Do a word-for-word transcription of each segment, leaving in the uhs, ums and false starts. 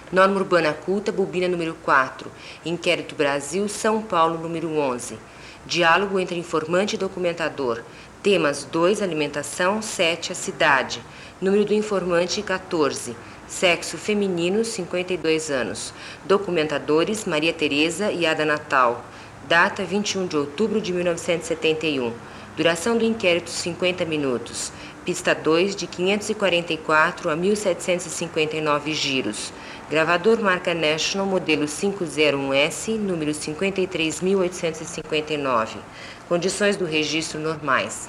Norma Urbana Culta, bobina número quatro. Inquérito Brasil, São Paulo, número onze. Diálogo entre informante e documentador. Temas dois, alimentação, sete, a cidade. Número do informante, quatorze. Sexo feminino, cinquenta e dois anos. Documentadores, Maria Tereza e Ada Natal. Data, vinte e um de outubro de mil novecentos e setenta e um. Duração do inquérito, cinquenta minutos. Pista dois, de quinhentos e quarenta e quatro a mil setecentos e cinquenta e nove giros. Gravador marca National, modelo cinco zero um S, número cinquenta e três mil oitocentos e cinquenta e nove. Condições do registro normais.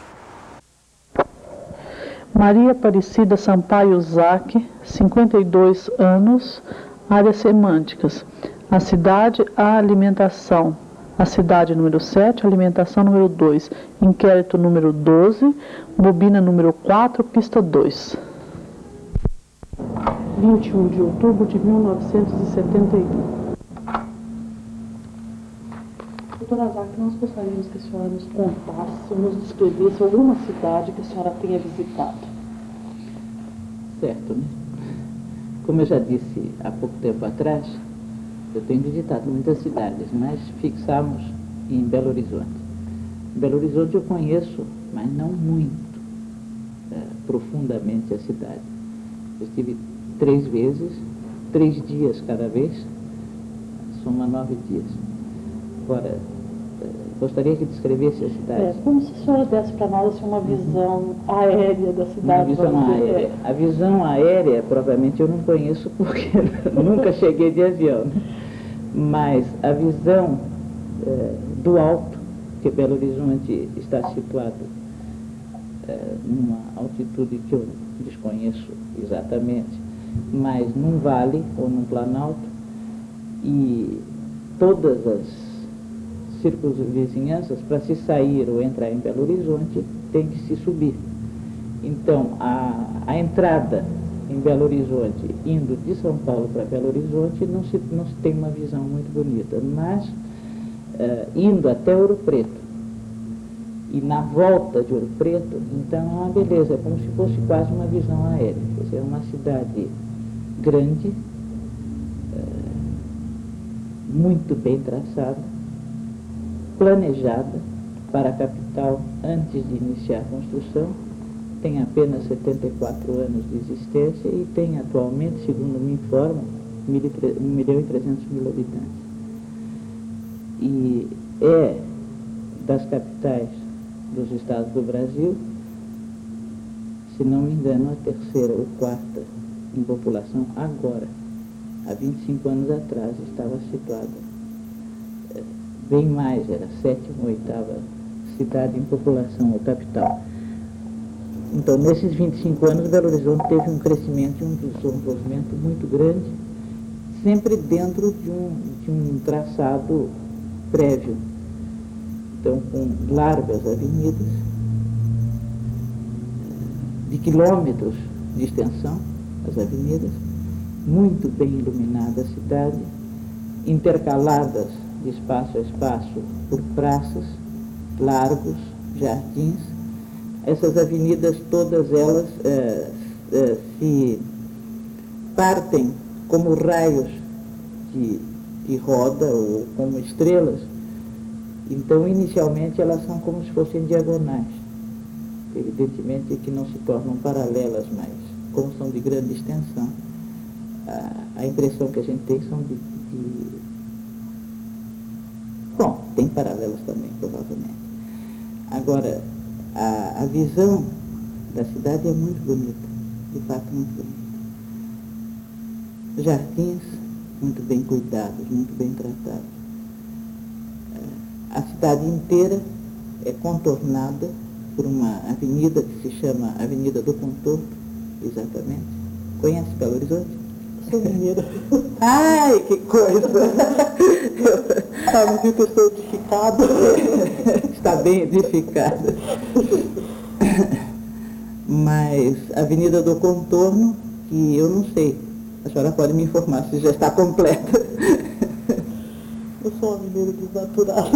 Maria Aparecida Sampaio Zac, cinquenta e dois anos, áreas semânticas. A cidade, a alimentação. A cidade número sete, alimentação número dois. Inquérito número doze, bobina número quatro, pista dois. vinte e um de outubro de mil novecentos e setenta e um. Doutora Zac, nós gostaríamos que a senhora nos contasse, nos descrevesse alguma cidade que a senhora tenha visitado. Certo, né? Como eu já disse há pouco tempo atrás, eu tenho visitado muitas cidades, mas fixamos em Belo Horizonte. Belo Horizonte eu conheço, mas não muito é, profundamente a cidade. Eu estive três vezes, três dias cada vez, soma nove dias. Agora, gostaria que descrevesse a cidade. É, como se a senhora desse para nós assim, uma visão aérea da cidade. Uma visão aérea. A visão aérea, provavelmente, eu não conheço porque nunca cheguei de avião. Né? Mas a visão é, do alto, que Belo Horizonte está situado é, numa altitude que eu desconheço exatamente, mas num vale ou num planalto, e todas as circunvizinhanças, para se sair ou entrar em Belo Horizonte, tem que se subir. Então, a, a entrada em Belo Horizonte, indo de São Paulo para Belo Horizonte, não se, não se tem uma visão muito bonita, mas uh, indo até Ouro Preto e na volta de Ouro Preto, então é uma beleza, é como se fosse quase uma visão aérea. Quer dizer, é uma cidade grande, uh, muito bem traçada, planejada para a capital antes de iniciar a construção, tem apenas setenta e quatro anos de existência e tem atualmente, segundo me informam, um milhão e trezentos mil habitantes. E é das capitais dos estados do Brasil, se não me engano, a terceira ou quarta em população agora. Há vinte e cinco anos atrás estava situada bem mais, era a sétima ou oitava cidade em população ou capital. Então, nesses vinte e cinco anos, Belo Horizonte teve um crescimento e um desenvolvimento muito grande, sempre dentro de um, de um traçado prévio. Então, com largas avenidas, de quilômetros de extensão, as avenidas, muito bem iluminada a cidade, intercaladas de espaço a espaço por praças, largos, jardins. Essas avenidas, todas elas é, é, se partem como raios de, de roda ou como estrelas. Então, inicialmente, elas são como se fossem diagonais. Evidentemente que não se tornam paralelas, mas como são de grande extensão, a, a impressão que a gente tem são de, de... Bom, tem paralelas também, provavelmente. Agora, a, a visão da cidade é muito bonita, de fato muito bonita. Jardins muito bem cuidados, muito bem tratados. A cidade inteira é contornada por uma avenida que se chama Avenida do Contorno, exatamente. Conhece Belo Horizonte? Sou mineira. Ai, que coisa! Sabe que eu estou edificada? Está bem edificada. Mas Avenida do Contorno, que eu não sei, a senhora pode me informar se já está completa. Eu sou uma mineira desnaturada.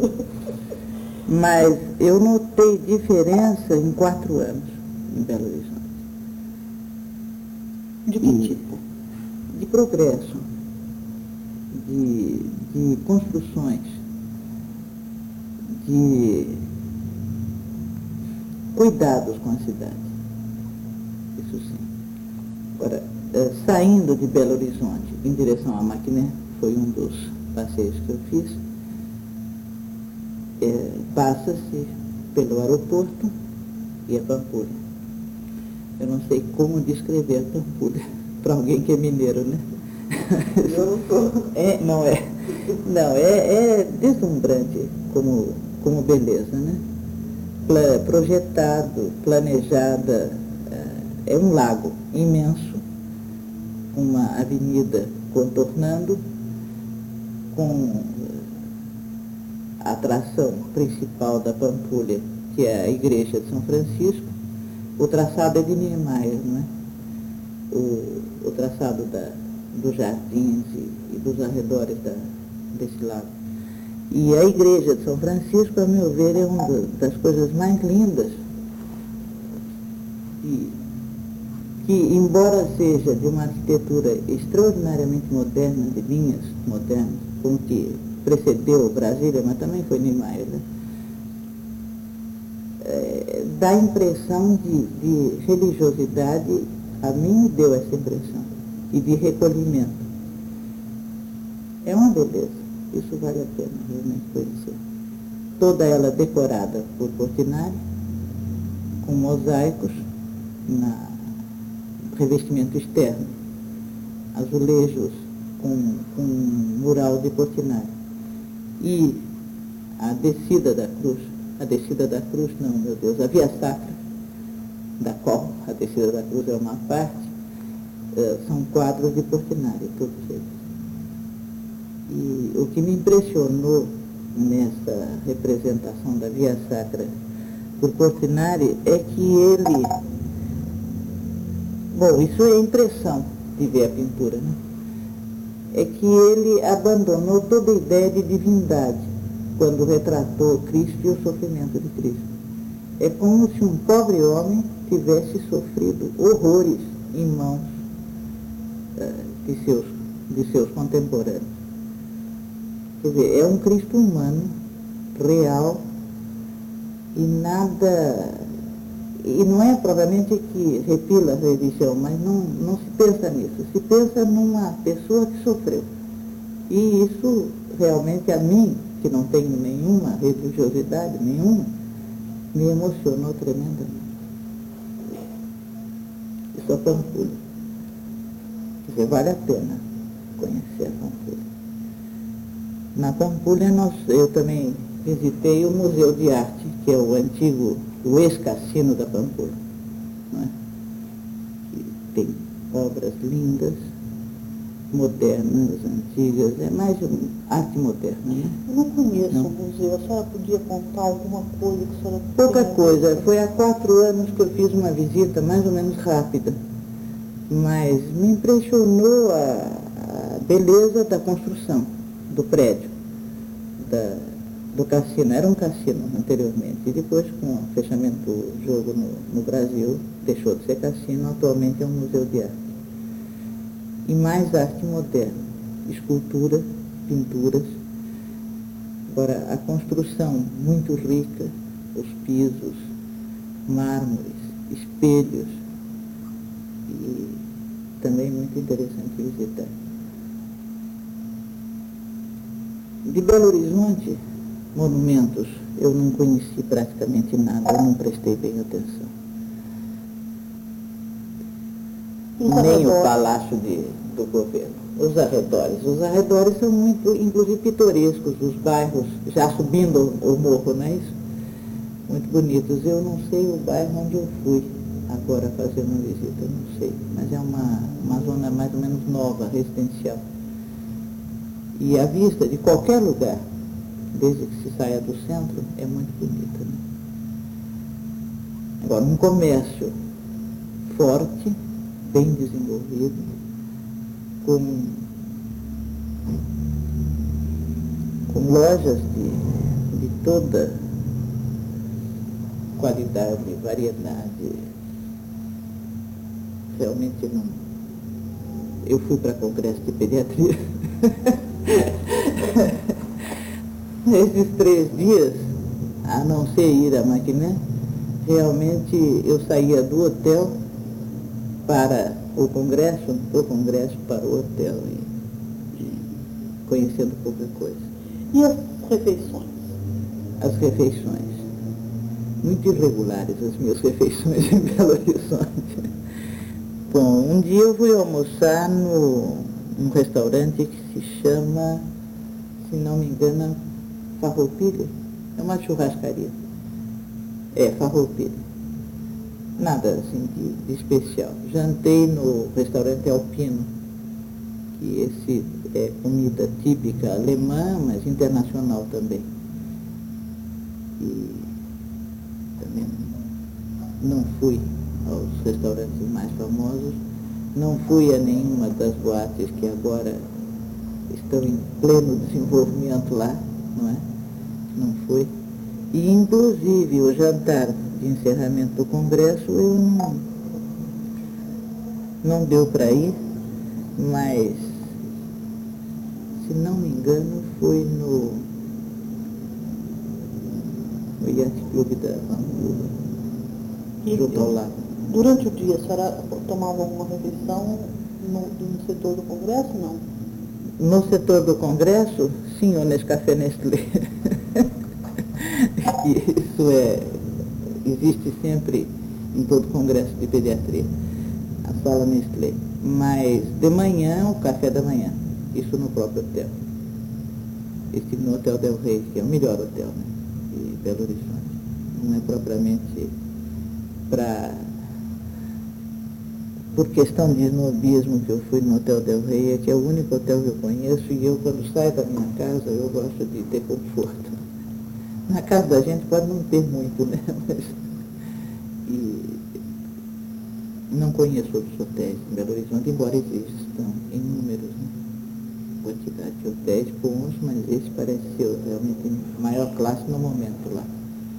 Mas eu notei diferença em quatro anos em Belo Horizonte. De que tipo? de progresso, de, de construções, de cuidados com a cidade. Isso sim. Agora, saindo de Belo Horizonte em direção a Maquiné, foi um dos passeios que eu fiz, é, passa-se pelo aeroporto e a Pampulha. Eu não sei como descrever a Pampulha para alguém que é mineiro, né? Eu não sou. É, não é. Não, é, é deslumbrante como, como beleza, né? Pla, projetado, planejada, é um lago imenso, uma avenida contornando, com a atração principal da Pampulha, que é a igreja de São Francisco. O traçado é de Niemeyer, não é? O, o traçado da, dos jardins e, e dos arredores da, desse lago. E a igreja de São Francisco, a meu ver, é uma das coisas mais lindas e que, embora seja de uma arquitetura extraordinariamente moderna, de linhas modernas, como que precedeu Brasília, mas também foi Niemeyer, né? É, dá a impressão de, de religiosidade, a mim me deu essa impressão, e de recolhimento. É uma beleza, isso vale a pena realmente conhecer. Toda ela decorada por Portinari, com mosaicos na revestimento externo, azulejos com, com mural de Portinari. E a descida da cruz, a descida da cruz, não, meu Deus, a Via Sacra, da qual a descida da cruz é uma parte, uh, são quadros de Portinari, todos eles. E o que me impressionou nessa representação da Via Sacra por Portinari é que ele... Bom, isso é impressão de ver a pintura, né? É que ele abandonou toda a ideia de divindade quando retratou Cristo e o sofrimento de Cristo. É como se um pobre homem tivesse sofrido horrores em mãos uh, de, seus, de seus contemporâneos. Quer dizer, é um Cristo humano, real, e nada... E não é provavelmente que repila a religião, mas não, não se pensa nisso. Se pensa numa pessoa que sofreu. E isso realmente a mim, que não tenho nenhuma religiosidade, nenhuma, me emocionou tremendamente. Isso é Pampulha. Quer dizer, vale a pena conhecer a Pampulha. Na Pampulha nós, eu também visitei o Museu de Arte, que é o antigo, o ex-cassino da Pampulha, não é? Que tem obras lindas, modernas, antigas, é mais um, arte moderna, né? Eu não conheço não. o museu, a senhora podia contar alguma coisa que a senhora... Pouca coisa, foi há quatro anos que eu fiz uma visita mais ou menos rápida, mas me impressionou a, a beleza da construção do prédio, da, do cassino. Era um cassino anteriormente, e depois, com o fechamento do jogo no, no Brasil, deixou de ser cassino, atualmente é um museu de arte. E mais arte moderna, escultura, pinturas. Agora, a construção muito rica, os pisos, mármores, espelhos, e também muito interessante visitar. De Belo Horizonte, monumentos, eu não conheci praticamente nada, eu não prestei bem atenção. Nem o palácio de, do governo, os arredores. Os arredores são muito, inclusive, pitorescos, os bairros, já subindo o morro, não é isso? Muito bonitos. Eu não sei o bairro onde eu fui agora fazer uma visita, não sei, mas é uma, uma zona mais ou menos nova, residencial. E a vista de qualquer lugar, desde que se saia do centro, é muito bonita, né? Agora, um comércio forte, bem desenvolvido, com, com lojas de, de toda qualidade, variedade, realmente não, eu fui para congresso de pediatria. Nesses três dias, a não ser ir à Maquiné, realmente eu saía do hotel para o congresso, do congresso para o hotel, e, e conhecendo pouca coisa. E as refeições? As refeições. Muito irregulares as minhas refeições em Belo Horizonte. Bom, um dia eu fui almoçar no um restaurante que se chama, se não me engano, Farroupilha. É uma churrascaria. É, Farroupilha. Nada assim de, de especial. Jantei no restaurante Alpino, que esse é comida típica alemã, mas internacional também. E também não fui aos restaurantes mais famosos, não fui a nenhuma das boates que agora estão em pleno desenvolvimento lá, não é? Não fui. E, inclusive, o jantar de encerramento do congresso, eu não, não deu para ir, mas, se não me engano, foi no, no Yacht Club da Vancouver, junto ao lago. Durante o dia, a senhora tomava alguma refeição no, no setor do congresso, não? No setor do congresso, sim, o Nescafé Nestlé. Isso é, existe sempre em todo congresso de pediatria, a sala Nestlé. Mas de manhã, o café da manhã, isso no próprio hotel. Estive no Hotel Del Rey, que é o melhor hotel, né, de Belo Horizonte. Não é propriamente para... Por questão de snobismo que eu fui no Hotel Del Rey, é que é o único hotel que eu conheço, e eu, quando saio da minha casa, eu gosto de ter conforto. Na casa da gente pode não ter muito, né? Mas, e não conheço outros hotéis em Belo Horizonte, embora existam inúmeros, né? Quantidade de hotéis bons, mas esse parece ser realmente maior classe no momento lá.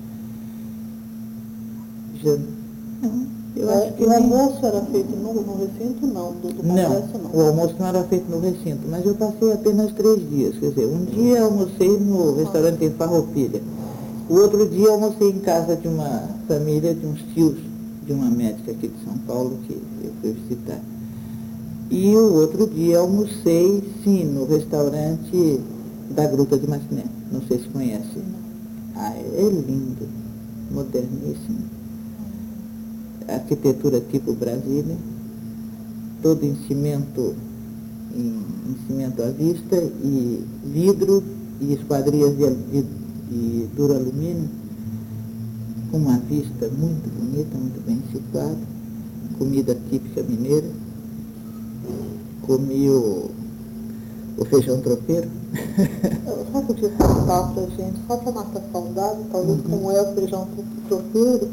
Já, não. Eu é, acho que o nem... almoço era feito no, no recinto, não? Do, do congresso, não? Não, o almoço não era feito no recinto, mas eu passei apenas três dias. Quer dizer, um dia eu almocei no restaurante em Farroupilha. O outro dia eu almocei em casa de uma família, de uns tios, de uma médica aqui de São Paulo, que eu fui visitar. E o outro dia almocei, sim, no restaurante da Gruta de Maquiné. Não sei se conhece. Ah, é lindo, moderníssimo. Arquitetura tipo Brasília, todo em cimento, em, em cimento à vista, e vidro e esquadrias de, de, de duro alumínio, com uma vista muito bonita, muito bem situada, comida típica mineira. Comi o, o feijão tropeiro. Só podia contar pra gente, só para matar saudade, talvez, uhum, como é o feijão tropeiro.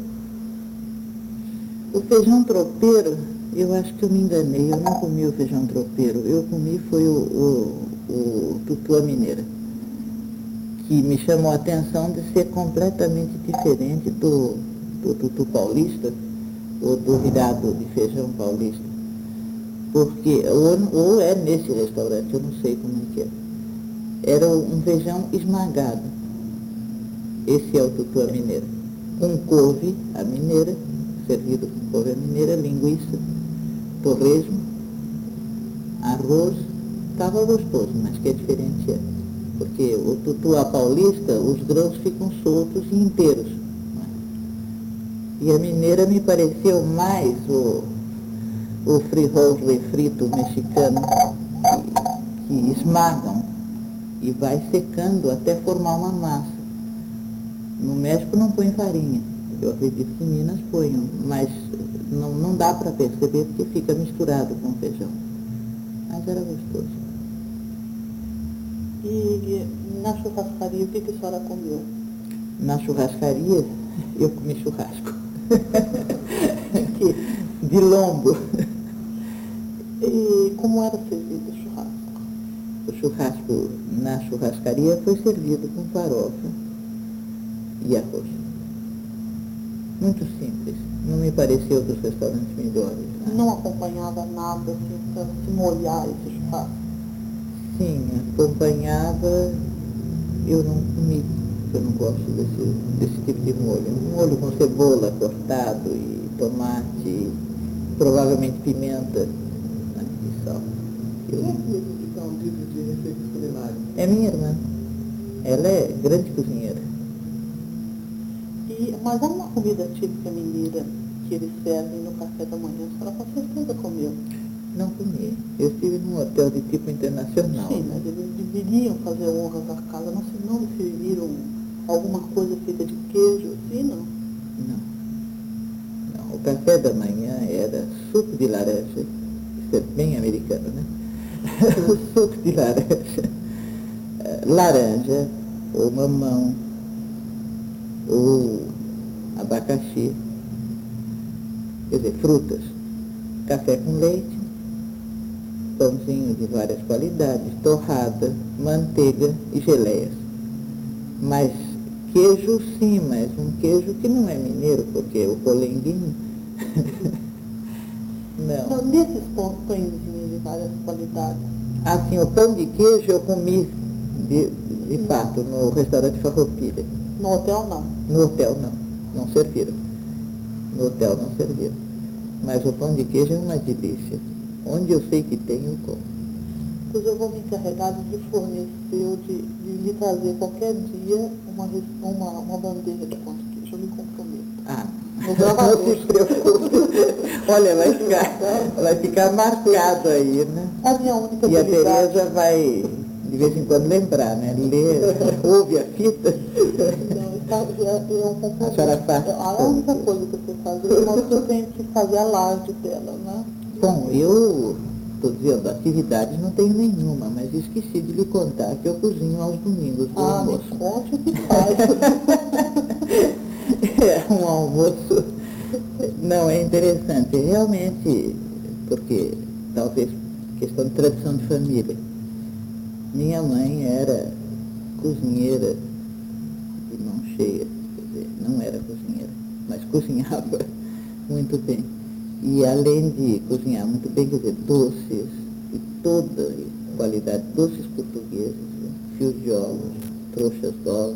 O feijão tropeiro, eu acho que eu me enganei, eu não comi o feijão tropeiro, eu comi foi o, o, o tutu mineira, que me chamou a atenção de ser completamente diferente do, do tutu paulista, ou do virado de feijão paulista, porque, ou, ou é nesse restaurante, eu não sei como é que é, era um feijão esmagado, esse é o tutu mineira, com couve, a mineira, servido com couve mineira, linguiça, torresmo, arroz, estava gostoso, mas que é diferente é. Porque o tutu paulista, os grãos ficam soltos e inteiros. Né? E a mineira me pareceu mais o, o frijol refrito mexicano, que, que esmagam e vai secando até formar uma massa. No México não põe farinha. Eu acredito que em Minas ponham, mas não, não dá para perceber porque fica misturado com feijão. Mas era gostoso. E na churrascaria, o que, que a senhora comeu? Na churrascaria, eu comi churrasco. De lombo. E como era servido o churrasco? O churrasco na churrascaria foi servido com farofa e arroz. Muito simples. Não me pareceu dos restaurantes melhores. Né? Não acompanhava nada, assim? para se molhar esse espaço? Sim, acompanhava, eu não comi, eu não gosto desse, desse tipo de molho. Um molho com cebola cortado e tomate, e provavelmente pimenta, né, e sal. Eu... Quem é que editar um livro de receitas culinárias? É minha irmã. Ela é grande cozinheira. E, mas há uma comida típica mineira que eles servem no café da manhã, a senhora com certeza comeu. Não comi. Eu estive num hotel de tipo internacional. Sim, mas eles deveriam fazer honras à casa, não se não serviram alguma coisa feita de queijo, assim, não? Não. Não. O café da manhã era suco de laranja. Isso é bem americano, né? O suco de laranja. Laranja, ou mamão, ou abacaxi. Quer dizer, frutas. Café com leite, pãozinho de várias qualidades, torrada, manteiga e geleias. Mas queijo sim, mas um queijo que não é mineiro, porque o polenguinho... não. Então, nesses pão- pãezinhos de várias qualidades, Assim, o pão de queijo eu comi de, de fato no restaurante Farroupilha. no hotel não. No hotel não, não serviram. No hotel não serviram. Mas o pão de queijo é uma delícia. Onde eu sei que tem, eu como. Pois eu vou me encarregar de lhe fornecer, ou de, de lhe trazer qualquer dia uma, res- uma, uma bandeja de pão de queijo, eu me comprometo. Ah, No gravador. não se preocupe. Olha, vai ficar, vai ficar marcado aí, né? A minha única E a habilidade... Tereza vai, de vez em quando, lembrar, né? Lê, ouve a fita. Não, está, é, é um compromisso. A senhora faz. A única coisa que eu sei fazer, de modo que eu tenho que fazer a laje dela, né? Bom, eu estou dizendo, atividades não tenho nenhuma, mas esqueci de lhe contar que eu cozinho aos domingos do Ah, me almoço. conte o que faz. É um almoço, não, é interessante, realmente, porque talvez questão de tradição de família. Minha mãe era cozinheira de mão cheia, quer dizer, não era cozinheira, mas cozinhava muito bem. E além de cozinhar muito bem, quer dizer, doces, de toda qualidade, doces portugueses, né? Fios de ovos, trouxas de ovos,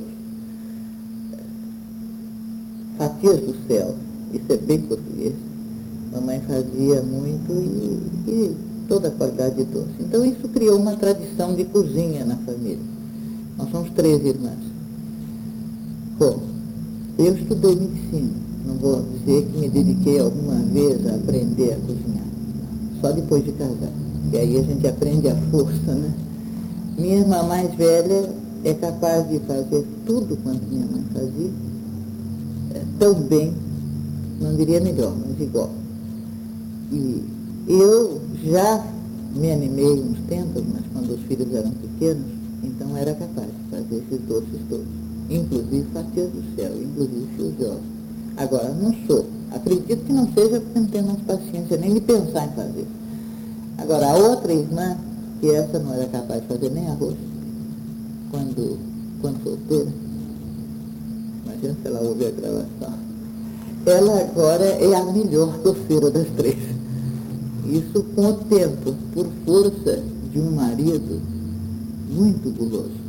fatias do céu, isso é bem português. Mamãe fazia muito e, e toda a qualidade de doce. Então isso criou uma tradição de cozinha na família. Nós somos três irmãs. Bom, eu estudei medicina. Não vou dizer que me dediquei alguma vez a aprender a cozinhar. Só depois de casar. E aí a gente aprende à força, né? Minha irmã mais velha é capaz de fazer tudo quanto minha mãe fazia. É, tão bem, não diria melhor, mas igual. E eu já me animei uns tempos, mas quando os filhos eram pequenos, então era capaz de fazer esses doces todos. Inclusive fatias do céu, inclusive fios de ovos. Agora, não sou. Acredito que não seja porque não tenho mais paciência nem de pensar em fazer. Agora, a outra irmã, que essa não era capaz de fazer nem arroz, quando, quando solteira, imagina se ela ouve a gravação, ela agora é a melhor doceira das três. Isso com o tempo, por força de um marido muito guloso.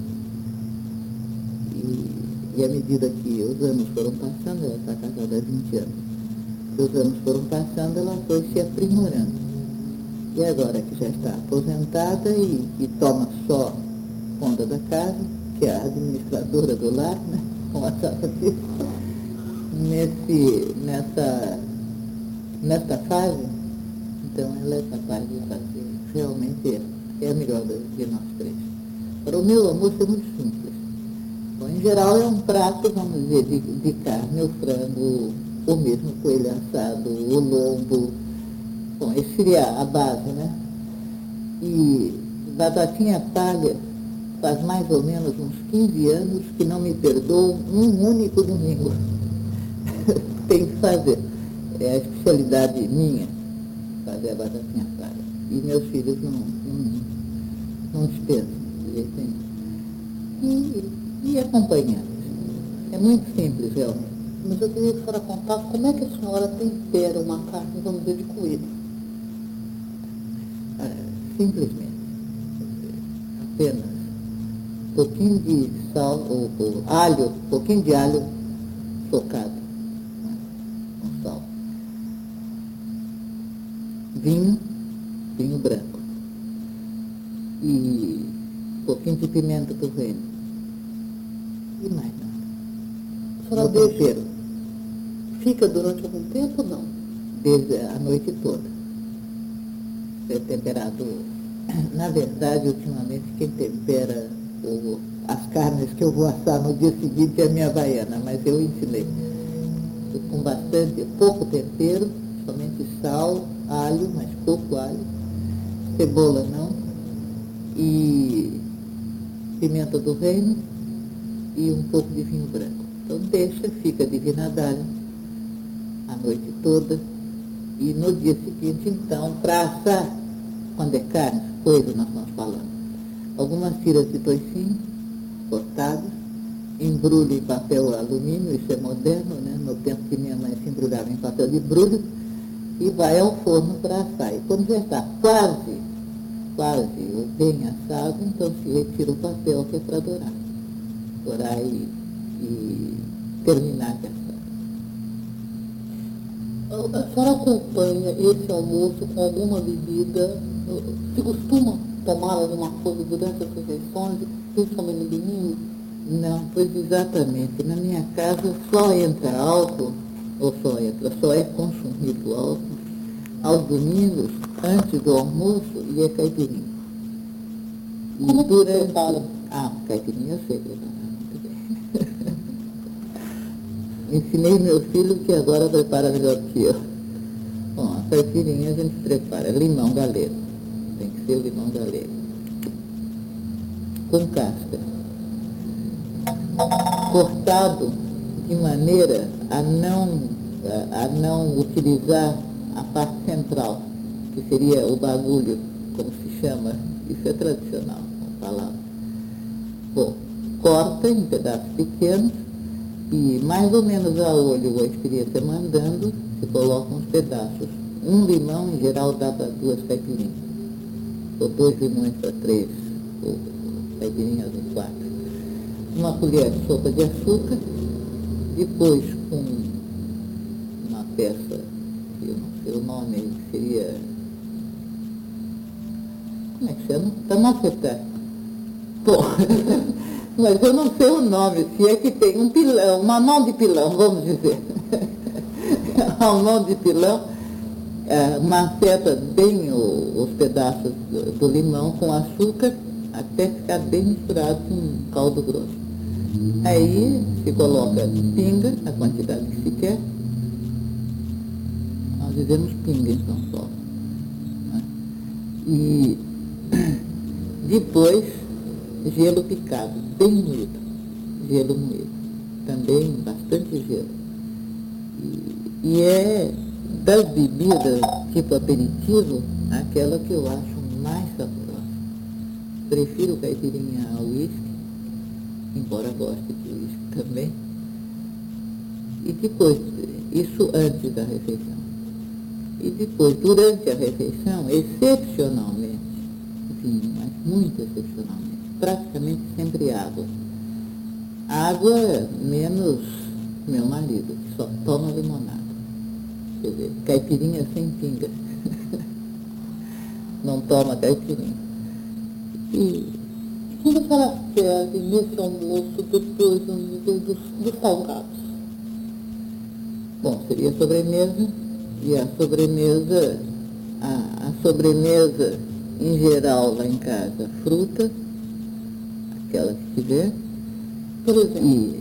E, e à medida que os anos foram passando, ela está casada há vinte anos, os anos foram passando, ela foi se aprimorando. E agora que já está aposentada e, e toma só conta da casa, que é a administradora do lar, né? Como a senhora disse, nesse, nessa, nessa fase, então ela é capaz de fazer, realmente é, é a melhor de nós três. Para o meu almoço é muito simples. Bom, em geral é um prato, vamos dizer, de, de carne, o frango, ou mesmo coelho assado, o lombo. Bom, esse seria a base, né? E batatinha palha faz mais ou menos uns quinze anos que não me perdoam um único domingo. Tem que fazer. É a especialidade minha, fazer a batatinha palha. E meus filhos não, não, não dispensam de jeito nenhum. E, e acompanhar. É muito simples, realmente. Mas eu queria que a senhora contasse como é que a senhora tempera uma carne, vamos dizer, de coelho. simplesmente. Apenas um pouquinho de sal, ou, ou alho, um pouquinho de alho socado, né, com sal. Vinho, vinho branco. E um pouquinho de pimenta do reino. E mais nada. A senhora deixa, fica durante algum tempo ou não? Desde a noite toda. É temperado. Na verdade, ultimamente, quem tempera o, as carnes que eu vou assar no dia seguinte é a minha baiana, mas eu ensinei. Com bastante, pouco tempero, somente sal, alho, mas pouco alho, cebola não, e pimenta do reino e um pouco de vinho branco. Então deixa, fica divinadalho a noite toda, e no dia seguinte, então, para assar, quando é carne, coisa nós estamos falando, algumas tiras de toicinho cortadas, embrulho em papel alumínio, isso é moderno, né? No tempo que minha mãe se embrulhava em papel de embrulho, e vai ao forno para assar. E quando já está quase, quase ou bem assado, então se retira o papel que é para dourar. Dourar e, e terminar de assar. A senhora acompanha esse almoço com alguma bebida? Se costuma tomar alguma coisa durante as refeições, principalmente no domingo? Não, pois exatamente. Na minha casa só entra álcool, ou só entra, só é consumido álcool aos domingos, antes do almoço, e é caipirinha. E Como que durante... prepara? Ah, caipirinha eu sei preparar muito bem. Ensinei meu filho que agora prepara melhor que eu. Bom, a caipirinha a gente prepara limão galego. Tem que ser o limão galego. Com casca. Cortado de maneira a não, a não utilizar a parte central, que seria o bagulho, como se chama, isso é tradicional, vamos falar. Bom, corta em pedaços pequenos e mais ou menos a olho, a experiência mandando, se coloca uns pedaços. Um limão, em geral, dá para duas caipirinhas, ou dois limões para três, ou caipirinhas em quatro. Uma colher de sopa de açúcar, depois com uma peça, que eu não sei o nome, seria, como é que chama? Tamafetá. Bom, mas eu não sei o nome, se é que tem um pilão, uma mão de pilão, vamos dizer. Uma mão de pilão, é, maceta bem o, os pedaços do, do limão com açúcar, até ficar bem misturado com caldo grosso. Aí se coloca pinga, a quantidade que se quer. Nós dizemos pinga em São Paulo. Né? E depois gelo picado, bem moído. Gelo moído. Também bastante gelo. E, e é das bebidas tipo aperitivo, aquela que eu acho mais saborosa. Prefiro caipirinha ao uísque, embora goste de uísque também. E depois, isso antes da refeição. E depois, durante a refeição, excepcionalmente, vinho, mas muito excepcionalmente, praticamente sempre água. Água menos meu marido, que só toma limonada. Quer dizer, caipirinha sem pinga. Não toma caipirinha. E o que a senhora serve nesse almoço depois do nível dos, dos salgados? Bom, seria a sobremesa, e a sobremesa, a, a sobremesa em geral lá em casa, fruta, aquela que tiver. Por exemplo? E,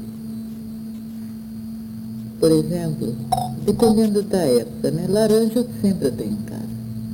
por exemplo, dependendo da época, né? Laranja eu sempre tenho em casa.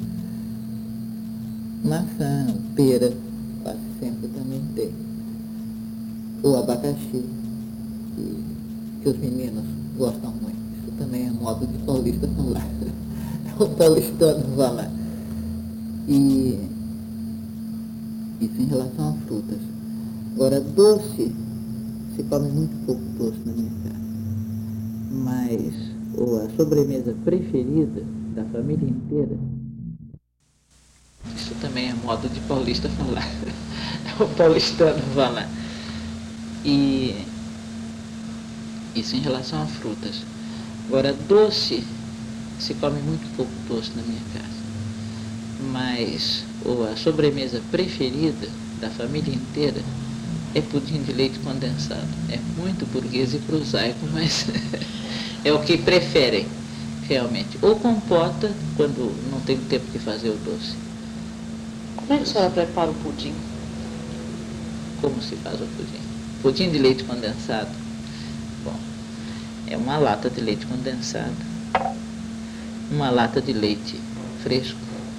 Maçã, pera, quase sempre também tem. O abacaxi, que, que os meninos gostam muito. Isso também é modo de paulista falar. O paulistano falar. E isso em relação a frutas. Agora, doce, se come muito pouco doce na minha casa. Mas ou a sobremesa preferida da família inteira, isso também também é modo de paulista falar. O paulistano falar. E isso em relação a frutas. Agora, doce, se come muito pouco doce na minha casa. Mas ou a sobremesa preferida da família inteira é pudim de leite condensado. É muito burguês e prosaico, mas é o que preferem, realmente. Ou compota, quando não tem tempo de fazer o doce. Como é que a senhora prepara o pudim? Como se faz o pudim? Pudim de leite condensado. Bom, é uma lata de leite condensado, uma lata de leite fresco,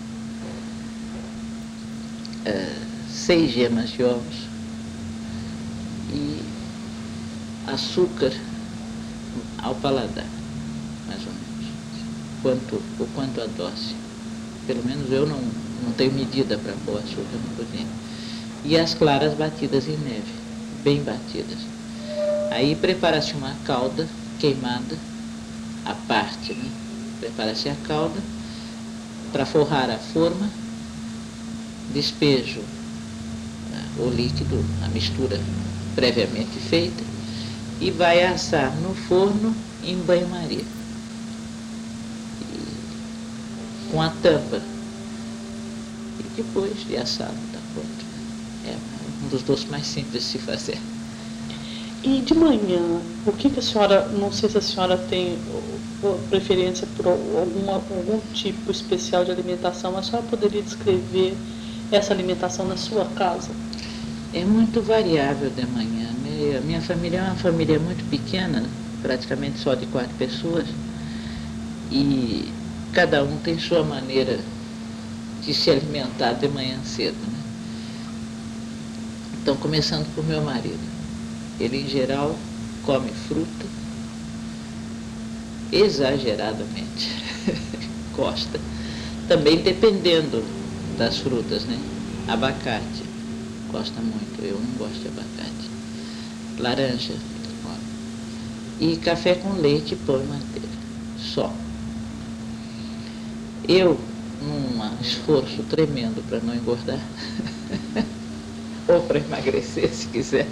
é, seis gemas de ovos e açúcar ao paladar, mais ou menos, quanto, o quanto adoce. Pelo menos eu não, não tenho medida para pôr açúcar no pudim. E as claras batidas em neve, bem batidas. Aí prepara-se uma calda queimada à parte, né? Prepara-se a calda para forrar a forma, despejo o líquido, a mistura previamente feita, e vai assar no forno em banho-maria, com a tampa. E depois de assado está pronto. É um dos doces mais simples de se fazer. E de manhã, o que, que a senhora, não sei se a senhora tem preferência por alguma, algum tipo especial de alimentação, a senhora poderia descrever essa alimentação na sua casa? É muito variável de manhã, né? A minha família é uma família muito pequena, praticamente só de quatro pessoas, e cada um tem sua maneira de se alimentar de manhã cedo, né? Então, começando por meu marido. Ele, em geral, come fruta, exageradamente, gosta. Também dependendo das frutas, né? Abacate, gosta muito, eu não gosto de abacate. Laranja, e café com leite, pão e manteiga, só. Eu, num esforço tremendo para não engordar, ou para emagrecer, se quiser,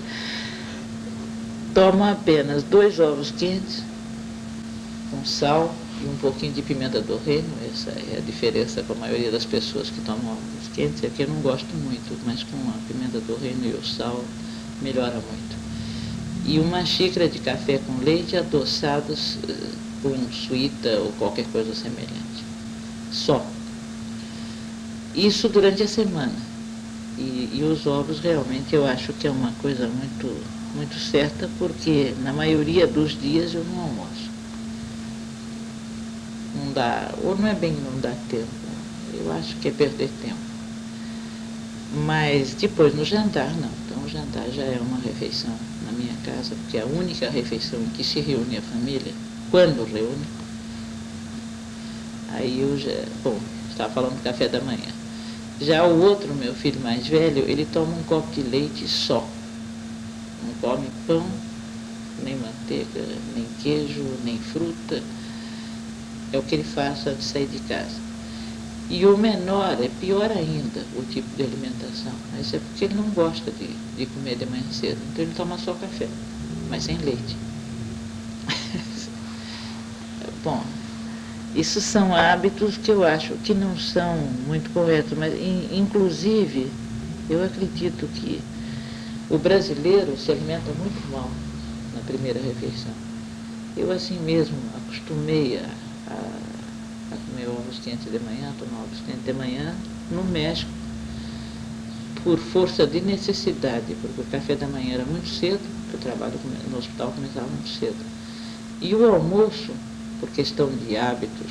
tomo apenas dois ovos quentes, com sal e um pouquinho de pimenta do reino. Essa é a diferença com a maioria das pessoas que tomam ovos quentes, é que eu não gosto muito, mas com a pimenta do reino e o sal melhora muito. E uma xícara de café com leite adoçados com suíta ou qualquer coisa semelhante. Só. Isso durante a semana. E, e os ovos realmente eu acho que é uma coisa muito, muito certa, porque na maioria dos dias eu não almoço. Não dá, ou não é bem não dá tempo, eu acho que é perder tempo. Mas depois no jantar não, então o jantar já é uma refeição na minha casa, porque é a única refeição em que se reúne a família, quando reúne. Aí eu já, bom, estava falando do café da manhã. Já o outro, meu filho mais velho, ele toma um copo de leite só. Não come pão, nem manteiga, nem queijo, nem fruta. É o que ele faz antes de sair de casa. E o menor é pior ainda, o tipo de alimentação. Mas é porque ele não gosta de, de comer de manhã cedo. Então ele toma só café, mas sem leite. Bom, isso são hábitos que eu acho que não são muito corretos, mas in, inclusive eu acredito que o brasileiro se alimenta muito mal na primeira refeição. Eu assim mesmo acostumei a, a, a comer ovos quentes de manhã, tomar ovos quentes de manhã no México, por força de necessidade, porque o café da manhã era muito cedo, porque o trabalho no hospital começava muito cedo. E o almoço, por questão de hábitos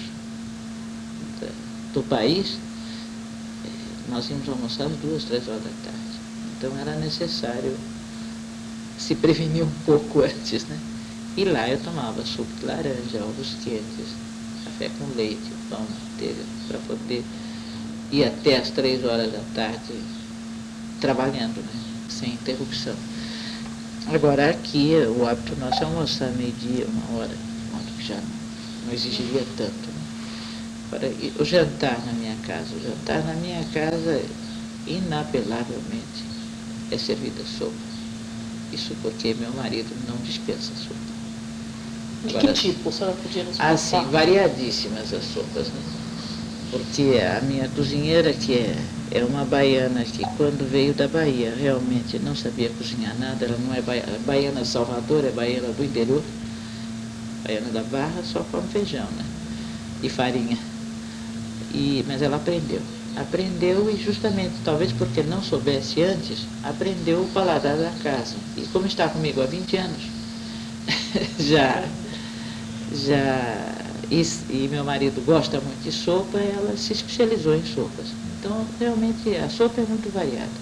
do país, nós íamos almoçar às duas, três horas da tarde. Então era necessário se prevenir um pouco antes, né? E lá eu tomava suco de laranja, ovos quentes, café com leite, pão, manteiga, para poder ir até às três horas da tarde trabalhando, né? Sem interrupção. Agora aqui o hábito nosso é almoçar meio-dia, uma hora, de modo que já não não exigiria tanto, né? Para o jantar na minha casa, o jantar na minha casa inapelavelmente, é servida sopa. Isso porque meu marido não dispensa sopa. De Agora, que tipo? A senhora podia nos contar? assim, variadíssimas as sopas, né? Porque a minha cozinheira, que é, é uma baiana que quando veio da Bahia realmente não sabia cozinhar nada, ela não é baiana, baiana de Salvador, é baiana do interior, baiana da Barra, só come feijão, né? E farinha. E, mas ela aprendeu. Aprendeu e justamente, talvez porque não soubesse antes, aprendeu o paladar da casa. E como está comigo há vinte anos, já... já e, e meu marido gosta muito de sopa, ela se especializou em sopas. Então, realmente, a sopa é muito variada.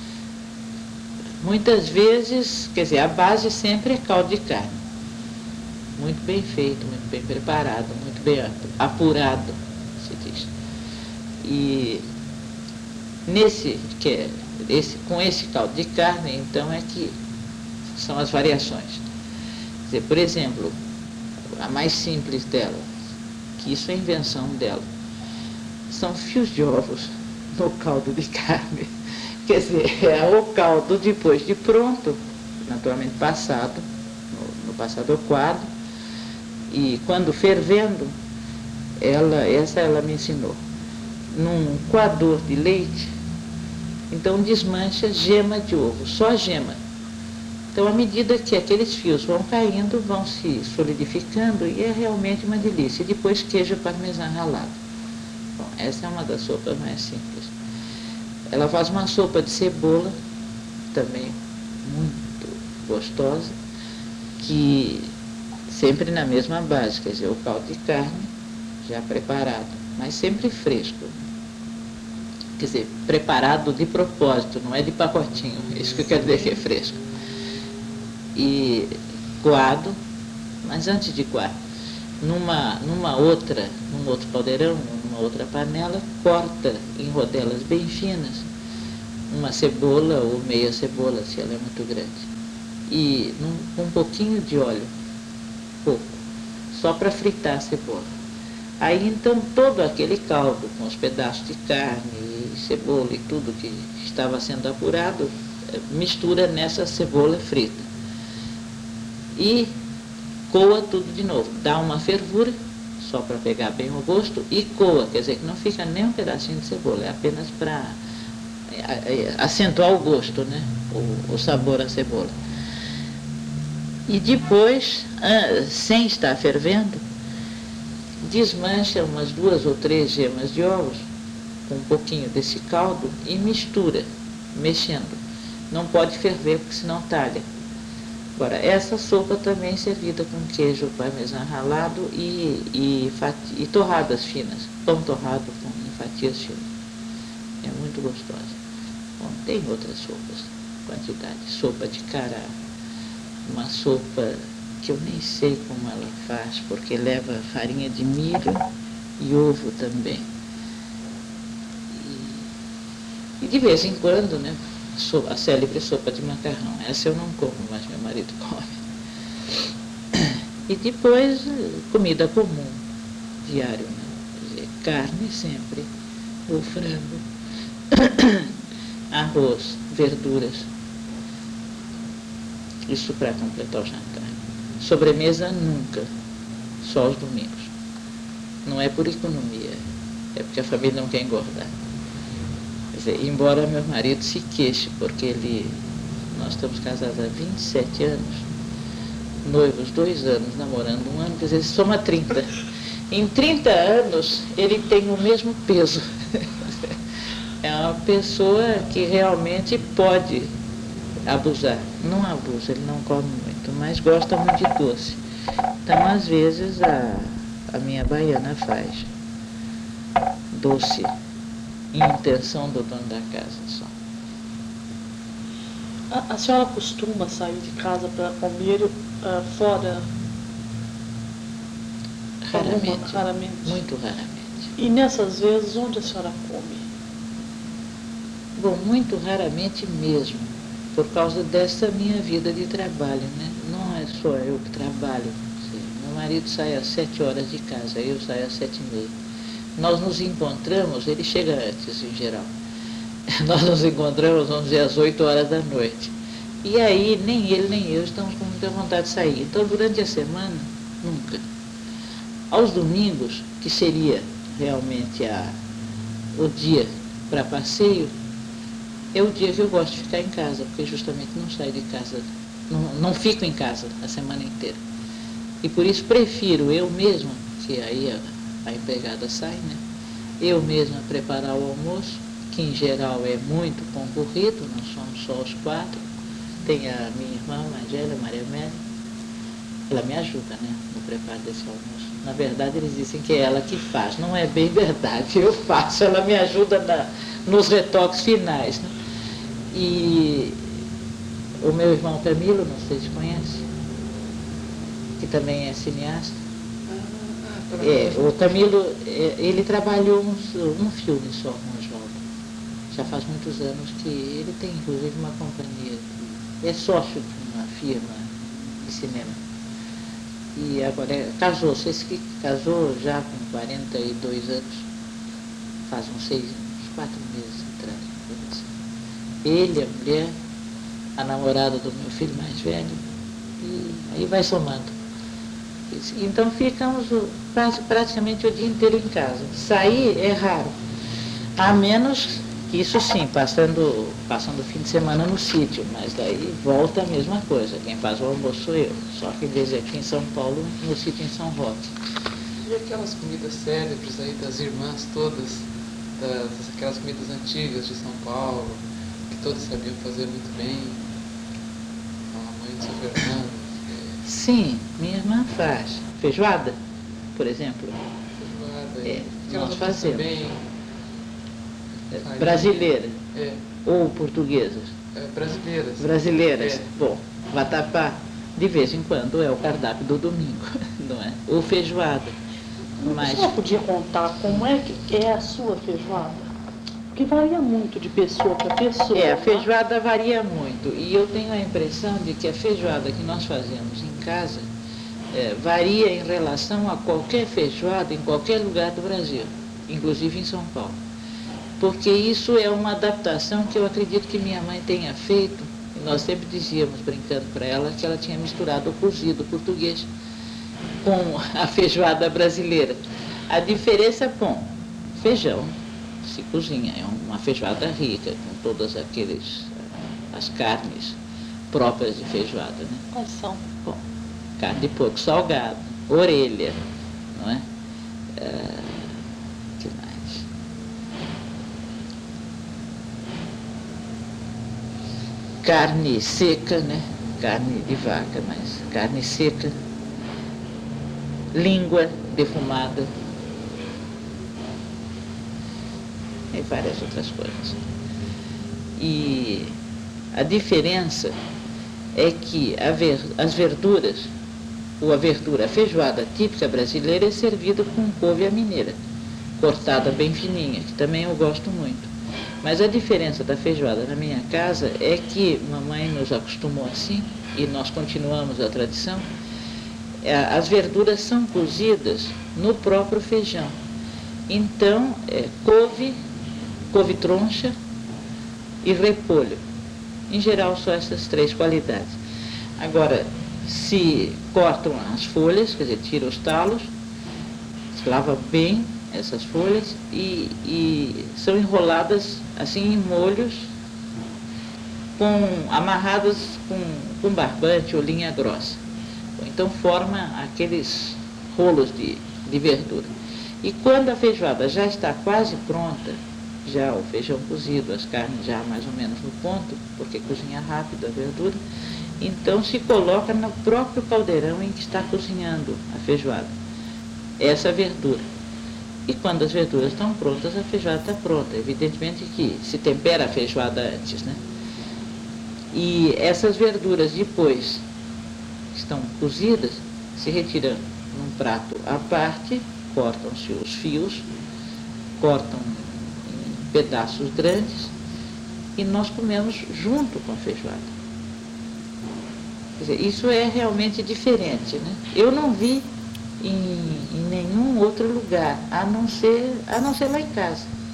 Muitas vezes, quer dizer, a base sempre é caldo de carne. Muito bem feito, muito bem preparado, muito bem apurado, se diz. E nesse, que é, esse, com esse caldo de carne, então, é que são as variações. Quer dizer, por exemplo, a mais simples dela, que isso é invenção dela, são fios de ovos no caldo de carne. Quer dizer, é o caldo depois de pronto, naturalmente passado, no, no passador quadro, e quando fervendo, ela, essa ela me ensinou, num coador de leite, então desmancha gema de ovo, só gema. Então, à medida que aqueles fios vão caindo, vão se solidificando e é realmente uma delícia. E depois queijo parmesão ralado. Bom, essa é uma das sopas mais simples. Ela faz uma sopa de cebola, também muito gostosa, que sempre na mesma base, quer dizer, o caldo de carne já preparado, mas sempre fresco. Quer dizer, preparado de propósito, não é de pacotinho, isso que eu quero dizer que é fresco. E coado, mas antes de coar, numa, numa outra, num outro caldeirão, numa outra panela, corta em rodelas bem finas uma cebola ou meia cebola, se ela é muito grande, e num, com um pouquinho de óleo, pouco, só para fritar a cebola. Aí então todo aquele caldo com os pedaços de carne e cebola e tudo que estava sendo apurado, mistura nessa cebola frita. E coa tudo de novo, dá uma fervura, só para pegar bem o gosto, e coa, quer dizer que não fica nem um pedacinho de cebola, é apenas para acentuar o gosto, né? o, o sabor à cebola. E depois, sem estar fervendo, desmancha umas duas ou três gemas de ovos, com um pouquinho desse caldo, e mistura, mexendo. Não pode ferver, porque senão talha. Agora, essa sopa também é servida com queijo parmesão ralado e, e, fati, e torradas finas, pão torrado com fatias finas. É muito gostosa. Bom, tem outras sopas, quantidade. Sopa de cará, uma sopa que eu nem sei como ela faz, porque leva farinha de milho e ovo também. E, e de vez em quando, né? A célebre sopa de macarrão. Essa eu não como, mas meu marido come. E depois, comida comum, diário, né? Quer dizer, carne sempre, o frango, arroz, verduras. Isso para completar o jantar. Sobremesa nunca, só aos domingos. Não é por economia, é porque a família não quer engordar. Quer dizer, embora meu marido se queixe, porque ele, nós estamos casados há vinte e sete anos, noivos dois anos, namorando um ano, quer dizer, soma trinta. Em trinta anos, ele tem o mesmo peso. É uma pessoa que realmente pode abusar. Não abusa, ele não come muito, mas gosta muito de doce. Então, às vezes, a, a minha baiana faz doce em intenção do dono da casa só. A, a senhora costuma sair de casa para comer uh, fora? Raramente, Alguma, raramente. Muito raramente. E nessas vezes, onde a senhora come? Bom, muito raramente mesmo, por causa dessa minha vida de trabalho, né? Não é só eu que trabalho. Meu marido sai às sete horas de casa, eu saio às sete e meia. Nós nos encontramos, ele chega antes em geral, nós nos encontramos, vamos dizer, às oito horas da noite. E aí, nem ele nem eu estamos com muita vontade de sair. Então, durante a semana, nunca. Aos domingos, que seria realmente a, o dia para passeio, é o dia que eu gosto de ficar em casa, porque justamente não saio de casa, não, não fico em casa a semana inteira. E por isso prefiro eu mesma, que aí a, a empregada sai, né? Eu mesma preparar o almoço, que em geral é muito concorrido, não somos só os quatro. Tem a minha irmã, a Angélia, a Maria Amélia. Ela me ajuda, né, no preparo desse almoço. Na verdade, eles dizem que é ela que faz. Não é bem verdade, eu faço. Ela me ajuda na, nos retoques finais, né? E o meu irmão Camilo, não sei se conhece, que também é cineasta. É, o Camilo, ele trabalhou um, um filme só com o Oswaldo. Já faz muitos anos que ele tem, inclusive, uma companhia. É sócio de uma firma de cinema. E agora é, casou-se, esse que casou já com quarenta e dois anos, faz uns seis, uns quatro meses atrás. Assim. Ele, a mulher, a namorada do meu filho mais velho, e aí vai somando. Então ficamos praticamente o dia inteiro em casa. Sair é raro, a menos que isso sim, passando, passando o fim de semana no sítio, mas daí volta a mesma coisa, quem faz o almoço sou eu, só que desde aqui em São Paulo, no sítio em São Roque. E aquelas comidas célebres aí das irmãs todas, das, aquelas comidas antigas de São Paulo, que todas sabiam fazer muito bem, a mãe de São Fernando? É... Sim, minha irmã faz. Feijoada, por exemplo. Feijoada, é, nós fazemos. Também, brasileira é. Ou portuguesas? É, brasileiras. Brasileiras. É. Bom, vatapá, de vez em quando é o cardápio do domingo, não é? Ou feijoada. Mas... A senhora podia contar como é que é a sua feijoada? Porque varia muito de pessoa para pessoa. É, a feijoada varia muito. E eu tenho a impressão de que a feijoada que nós fazemos em casa é, varia em relação a qualquer feijoada em qualquer lugar do Brasil, inclusive em São Paulo. Porque isso é uma adaptação que eu acredito que minha mãe tenha feito, e nós sempre dizíamos, brincando para ela, que ela tinha misturado o cozido português com a feijoada brasileira. A diferença, bom, feijão se cozinha, é uma feijoada rica, com todas aqueles, as carnes próprias de feijoada, né? Quais são? Bom, carne de porco salgado, orelha, não é? é Carne seca, né? Carne de vaca, mas carne seca, língua defumada e várias outras coisas. E a diferença é que a ver, as verduras, ou a verdura, a feijoada típica brasileira é servida com couve à mineira, cortada bem fininha, que também eu gosto muito. Mas a diferença da feijoada na minha casa é que mamãe nos acostumou assim, e nós continuamos a tradição, as verduras são cozidas no próprio feijão. Então, é, couve, couve troncha e repolho. Em geral, só essas três qualidades. Agora, se cortam as folhas, quer dizer, tira os talos, se lava bem essas folhas e, e são enroladas assim em molhos, com, amarradas com, com barbante ou linha grossa. Então forma aqueles rolos de, de verdura. E quando a feijoada já está quase pronta, já o feijão cozido, as carnes já mais ou menos no ponto, porque cozinha rápido a verdura, então se coloca no próprio caldeirão em que está cozinhando a feijoada, essa verdura. E quando as verduras estão prontas, a feijoada está pronta. Evidentemente que se tempera a feijoada antes, né? E essas verduras depois que estão cozidas, se retiram num prato à parte, cortam-se os fios, cortam em pedaços grandes e nós comemos junto com a feijoada. Quer dizer, isso é realmente diferente, né? Eu não vi Em, em nenhum outro lugar, a não ser, a não ser lá em casa.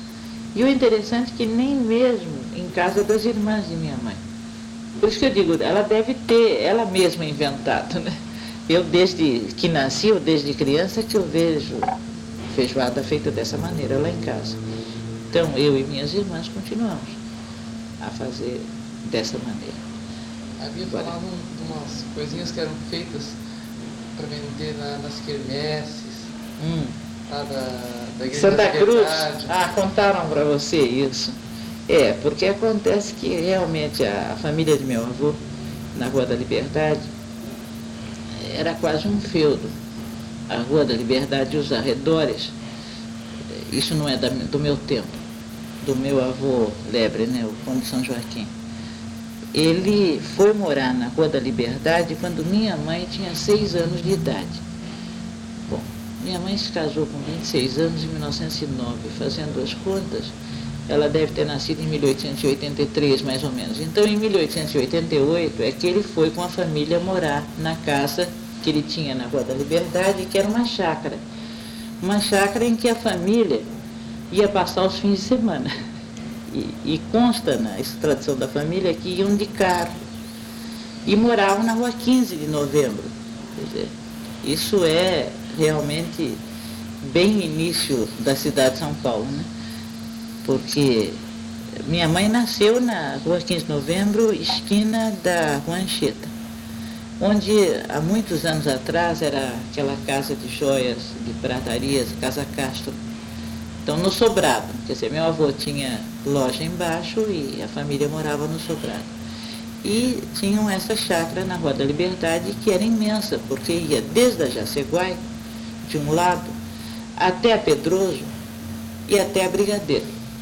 E o interessante é que nem mesmo em casa das irmãs de minha mãe. Por isso que eu digo, ela deve ter ela mesma inventado, né? Eu desde que nasci, ou desde criança, que eu vejo feijoada feita dessa maneira lá em casa. Então, eu e minhas irmãs continuamos a fazer dessa maneira. Havia falado de umas coisinhas que eram feitas para vender na, nas quermesses, Hum. lá da, da Igreja Santa da Cruz? Liberdade. Ah, contaram para você isso. É, porque acontece que realmente a, a família de meu avô, na Rua da Liberdade, era quase um feudo. A Rua da Liberdade e os arredores, isso não é da, do meu tempo, do meu avô Lebre, né, o Conde de São Joaquim. Ele foi morar na Rua da Liberdade quando minha mãe tinha seis anos de idade. Bom, minha mãe se casou com vinte e seis anos em mil novecentos e nove, fazendo as contas, ela deve ter nascido em mil oitocentos e oitenta e três, mais ou menos. Então, em mil oitocentos e oitenta e oito, é que ele foi com a família morar na casa que ele tinha na Rua da Liberdade, que era uma chácara. Uma chácara em que a família ia passar os fins de semana. E, e consta na tradição da família que iam de carro e moravam na Rua quinze de Novembro. Quer dizer, isso é realmente bem início da cidade de São Paulo, né? Porque minha mãe nasceu na Rua quinze de Novembro, esquina da Rua Anchieta, onde há muitos anos atrás era aquela casa de joias, de pratarias, Casa Castro. Então, no sobrado, quer dizer, meu avô tinha loja embaixo e a família morava no sobrado. E tinham essa chácara na Rua da Liberdade, que era imensa, porque ia desde a Jaceguai, de um lado, até a Pedroso e até a Brigadeiro.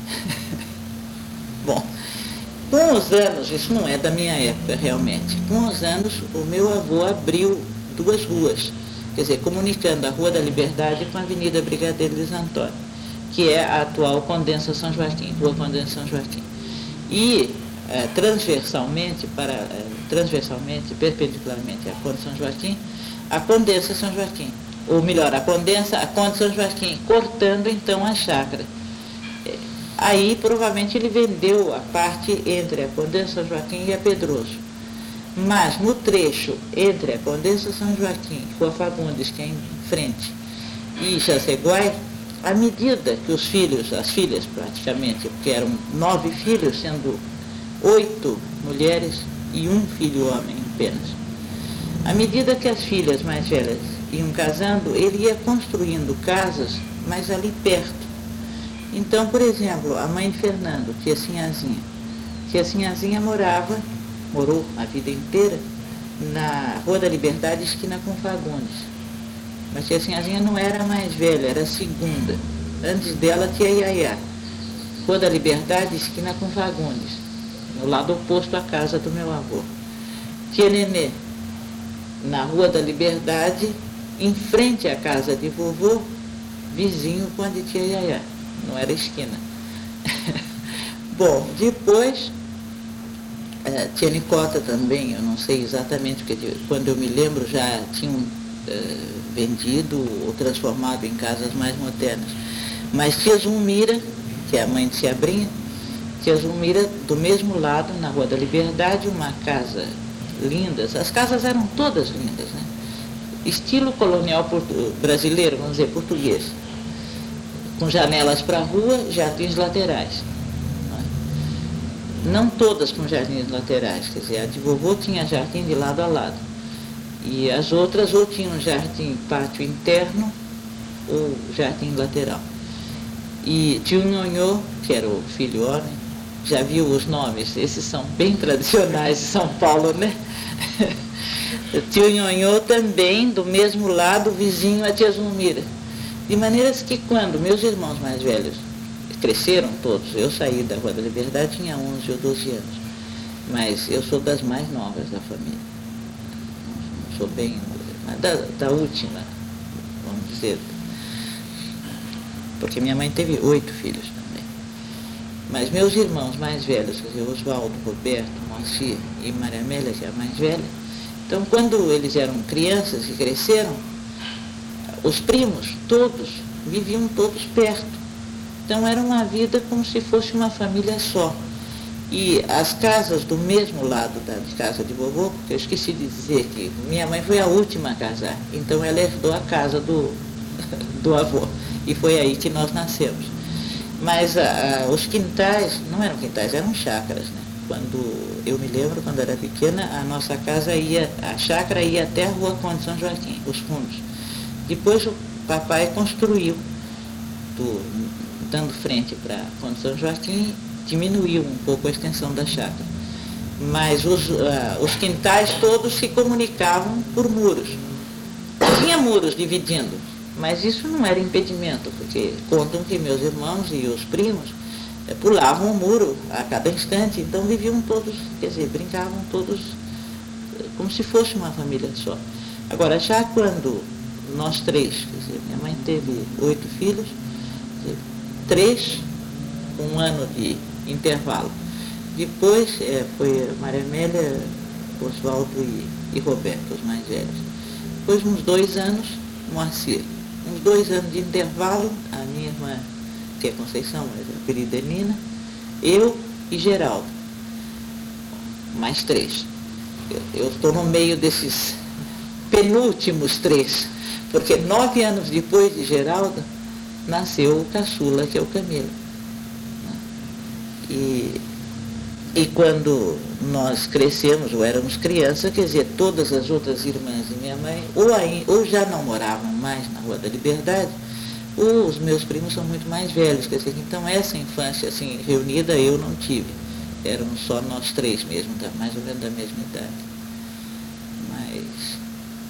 Bom, com os anos, isso não é da minha época realmente, com os anos o meu avô abriu duas ruas, quer dizer, comunicando a Rua da Liberdade com a Avenida Brigadeiro Luiz Antônio, que é a atual Condensa São Joaquim, Rua Condensa São Joaquim. E eh, transversalmente, para, eh, transversalmente, perpendicularmente à Conde São Joaquim, a Condensa São Joaquim, ou melhor, a Condensa, a Conde São Joaquim, cortando então a chácara. Eh, aí provavelmente ele vendeu a parte entre a Condensa São Joaquim e a Pedroso. Mas no trecho entre a Condensa São Joaquim, Rua Fagundes, que é em frente, e Jaceguai, à medida que os filhos, as filhas praticamente, porque eram nove filhos, sendo oito mulheres e um filho homem apenas. À medida que as filhas mais velhas iam casando, ele ia construindo casas, mas ali perto. Então, por exemplo, a mãe de Fernando, tia Sinhazinha, tia Sinhazinha morava, morou a vida inteira, na Rua da Liberdade, esquina com Fagundes. Mas tia Sinhazinha não era a mais velha, era a segunda. Antes dela, tia Iaiá. Rua da Liberdade, esquina com Fagundes, no lado oposto à casa do meu avô. Tia Nenê, na Rua da Liberdade, em frente à casa de vovô, vizinho com a de tia Iaiá. Não era esquina. Bom, depois, eh, tia Nicota também, eu não sei exatamente, porque quando eu me lembro já tinham eh, vendido ou transformado em casas mais modernas. Mas tia Zulmira, que é a mãe de tia Brinha, tia Zulmira, do mesmo lado, na Rua da Liberdade, uma casa linda. As casas eram todas lindas, né? Estilo colonial brasileiro, vamos dizer, português. Com janelas para a rua, jardins laterais. Não todas com jardins laterais, quer dizer, a de vovô tinha jardim de lado a lado. E as outras ou tinham jardim pátio interno ou jardim lateral. E tio Nhonhô, que era o filho homem, já viu os nomes, esses são bem tradicionais de São Paulo, né? Tio Nhonhô também, do mesmo lado, vizinho a tia Zulmira. De maneiras que quando meus irmãos mais velhos cresceram todos, eu saí da Rua da Liberdade, tinha onze ou doze anos, mas eu sou das mais novas da família. Não sou bem, mas da, da última, vamos dizer, porque minha mãe teve oito filhos também. Mas meus irmãos mais velhos, quer dizer, Oswaldo, Roberto, Moacir e Maria Amélia, que é a mais velha, então quando eles eram crianças e cresceram, os primos, todos, viviam todos perto. Então era uma vida como se fosse uma família só. E as casas do mesmo lado da de casa de vovô, porque eu esqueci de dizer que minha mãe foi a última a casar, então ela herdou a casa do, do avô, e foi aí que nós nascemos. Mas a, a, os quintais, não eram quintais, eram chácaras, né? Quando eu me lembro, quando era pequena, a nossa casa ia, a chácara ia até a Rua Conde São Joaquim, os fundos. Depois o papai construiu, do, dando frente para Conde São Joaquim, diminuiu um pouco a extensão da chácara. Mas os, uh, os quintais todos se comunicavam por muros. Tinha muros dividindo, mas isso não era impedimento, porque contam que meus irmãos e os primos eh, pulavam o muro a cada instante, então viviam todos, quer dizer, brincavam todos eh, como se fosse uma família só. Agora, já quando nós três, quer dizer, minha mãe teve oito filhos, três com um ano de intervalo. Depois é, foi Maria Amélia, Oswaldo e, e Roberto, os mais velhos. Depois, uns dois anos, Moacir. Uns dois anos de intervalo, a minha irmã, que é Conceição, mas a apelido é Nina, eu e Geraldo. Mais três. Eu estou no meio desses penúltimos três, porque nove anos depois de Geraldo, nasceu o caçula, que é o Camilo. E, e quando nós crescemos, ou éramos crianças, quer dizer, todas as outras irmãs de minha mãe, ou, aí, ou já não moravam mais na Rua da Liberdade, ou os meus primos são muito mais velhos, quer dizer, então essa infância assim, reunida eu não tive. Éramos só nós três mesmo, mais ou menos da mesma idade. Mas...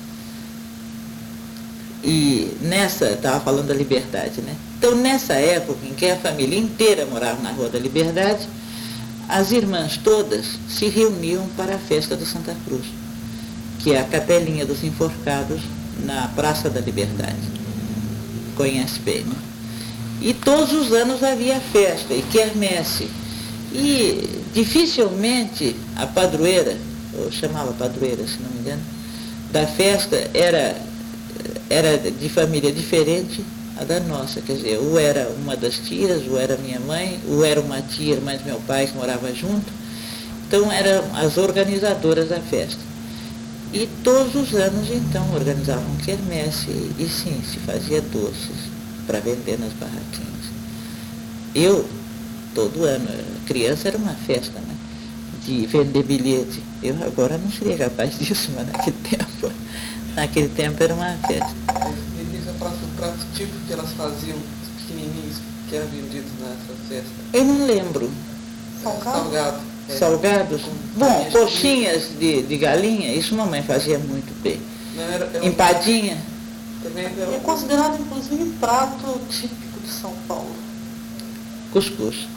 E nessa, estava falando da Liberdade, né? Então, nessa época em que a família inteira morava na Rua da Liberdade, as irmãs todas se reuniam para a festa do Santa Cruz, que é a capelinha dos enforcados na Praça da Liberdade. Conhece bem, né? E todos os anos havia festa e quermesse. E dificilmente a padroeira, eu chamava padroeira, se não me engano, da festa era, era de família diferente a da nossa, quer dizer, ou era uma das tias, ou era minha mãe, ou era uma tia, irmã de meu pai, que morava junto. Então, eram as organizadoras da festa. E todos os anos, então, organizavam quermesse, e, e sim, se fazia doces para vender nas barraquinhas. Eu, todo ano, criança era uma festa, né? De vender bilhete. Eu agora não seria capaz disso, mas naquele tempo, naquele tempo era uma festa. O prato típico que elas faziam, os pequenininhos, que eram vendidos nessa festa? Eu não lembro. Salgado? Salgado. É. Salgados? Bom, coxinhas de, de galinha, isso mamãe fazia muito bem. Não, era, era Empadinha. Também era... É considerado, inclusive, um prato típico de São Paulo. Cuscuz.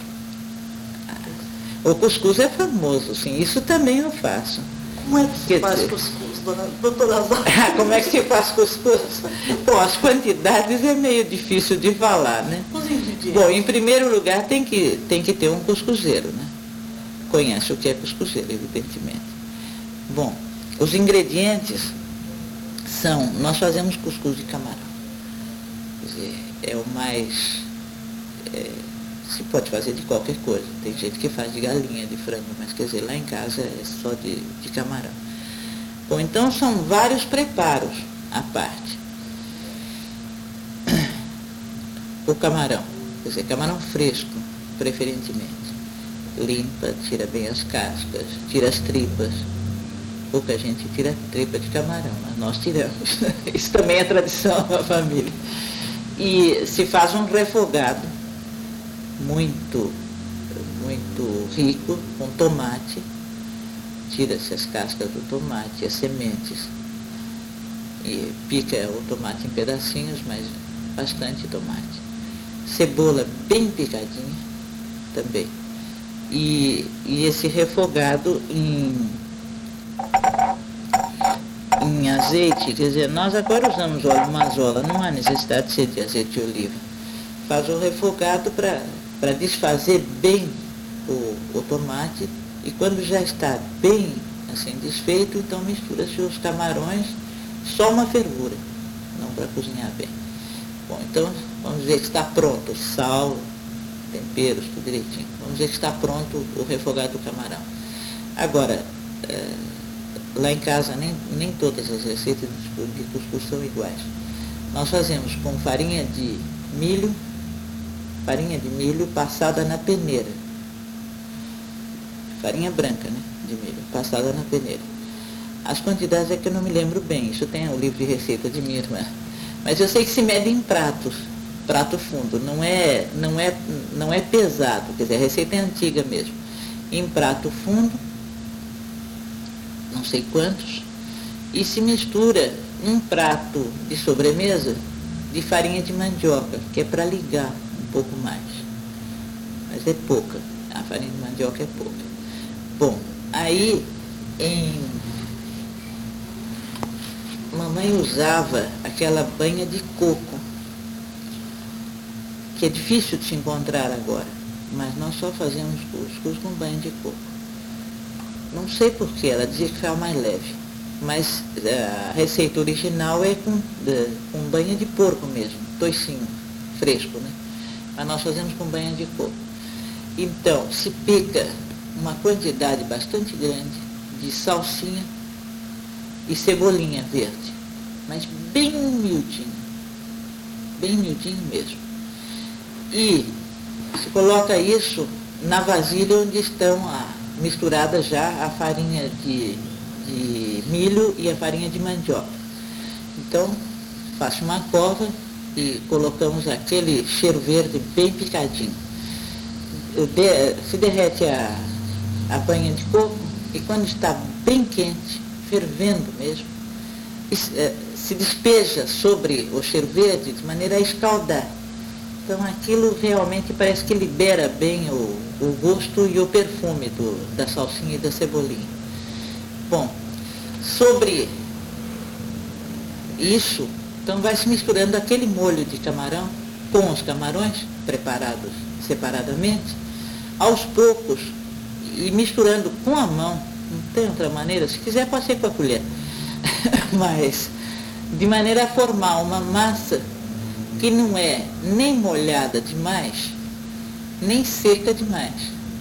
O cuscuz é famoso, sim. Isso também eu faço. Como é que se Quer faz dizer... cuscuz, dona, doutora Zá? Como é que se faz cuscuz? Bom, as quantidades é meio difícil de falar, né? Os ingredientes. Bom, em primeiro lugar tem que, tem que ter um cuscuzeiro, né? Conhece o que é cuscuzeiro, evidentemente. Bom, os ingredientes são, nós fazemos cuscuz de camarão. Quer dizer, é o mais... É, se pode fazer de qualquer coisa. Tem gente que faz de galinha, de frango, mas quer dizer, lá em casa é só de, de camarão. Bom, então são vários preparos à parte. O camarão, quer dizer, camarão fresco, preferentemente. Limpa, tira bem as cascas, tira as tripas. Pouca gente tira tripa de camarão, mas nós tiramos. Isso também é tradição da família. E se faz um refogado muito, muito rico, com tomate. Tira-se as cascas do tomate, as sementes. E pica o tomate em pedacinhos, mas bastante tomate. Cebola bem picadinha também. E, e esse refogado em, em azeite, quer dizer, nós agora usamos óleo mazola, não há necessidade de ser de azeite de oliva. Faz o refogado para desfazer bem o, o tomate, e quando já está bem assim desfeito, então mistura-se os camarões, só uma fervura, não para cozinhar bem. Bom, então vamos ver que está pronto, sal, temperos, tudo direitinho. Vamos dizer que está pronto o refogado do camarão. Agora, é, lá em casa nem, nem todas as receitas de cuscuz são iguais. Nós fazemos com farinha de milho, farinha de milho passada na peneira. Farinha branca, né, de milho, passada na peneira. As quantidades é que eu não me lembro bem, isso tem o livro de receita de minha irmã. Mas eu sei que se mede em pratos, prato fundo, não é, não é, não é pesado, quer dizer, a receita é antiga mesmo. Em prato fundo, não sei quantos, e se mistura um prato de sobremesa de farinha de mandioca, que é para ligar um pouco mais. Mas é pouca, a farinha de mandioca é pouca. Bom, aí em... mamãe usava aquela banha de coco, que é difícil de se encontrar agora, mas nós só fazíamos cuscuz com banha de coco. Não sei porquê, ela dizia que ficava mais leve, mas a receita original é com, de, com banha de porco mesmo, toicinho, fresco, né? Mas nós fazemos com banha de coco. Então, se pica uma quantidade bastante grande de salsinha e cebolinha verde, mas bem miudinho, bem miudinho mesmo. E se coloca isso na vasilha onde estão a, misturadas já a farinha de, de milho e a farinha de mandioca. Então, faço uma cova e colocamos aquele cheiro verde bem picadinho. De, se derrete a, a banha de coco e quando está bem quente, fervendo mesmo, se despeja sobre o cheiro verde de maneira a escaldar. Então aquilo realmente parece que libera bem o, o gosto e o perfume do, da salsinha e da cebolinha. Bom, sobre isso, então vai se misturando aquele molho de camarão com os camarões preparados separadamente, aos poucos, e misturando com a mão, não tem outra maneira, se quiser pode ser com a colher, mas de maneira a formar uma massa que não é nem molhada demais, nem seca demais.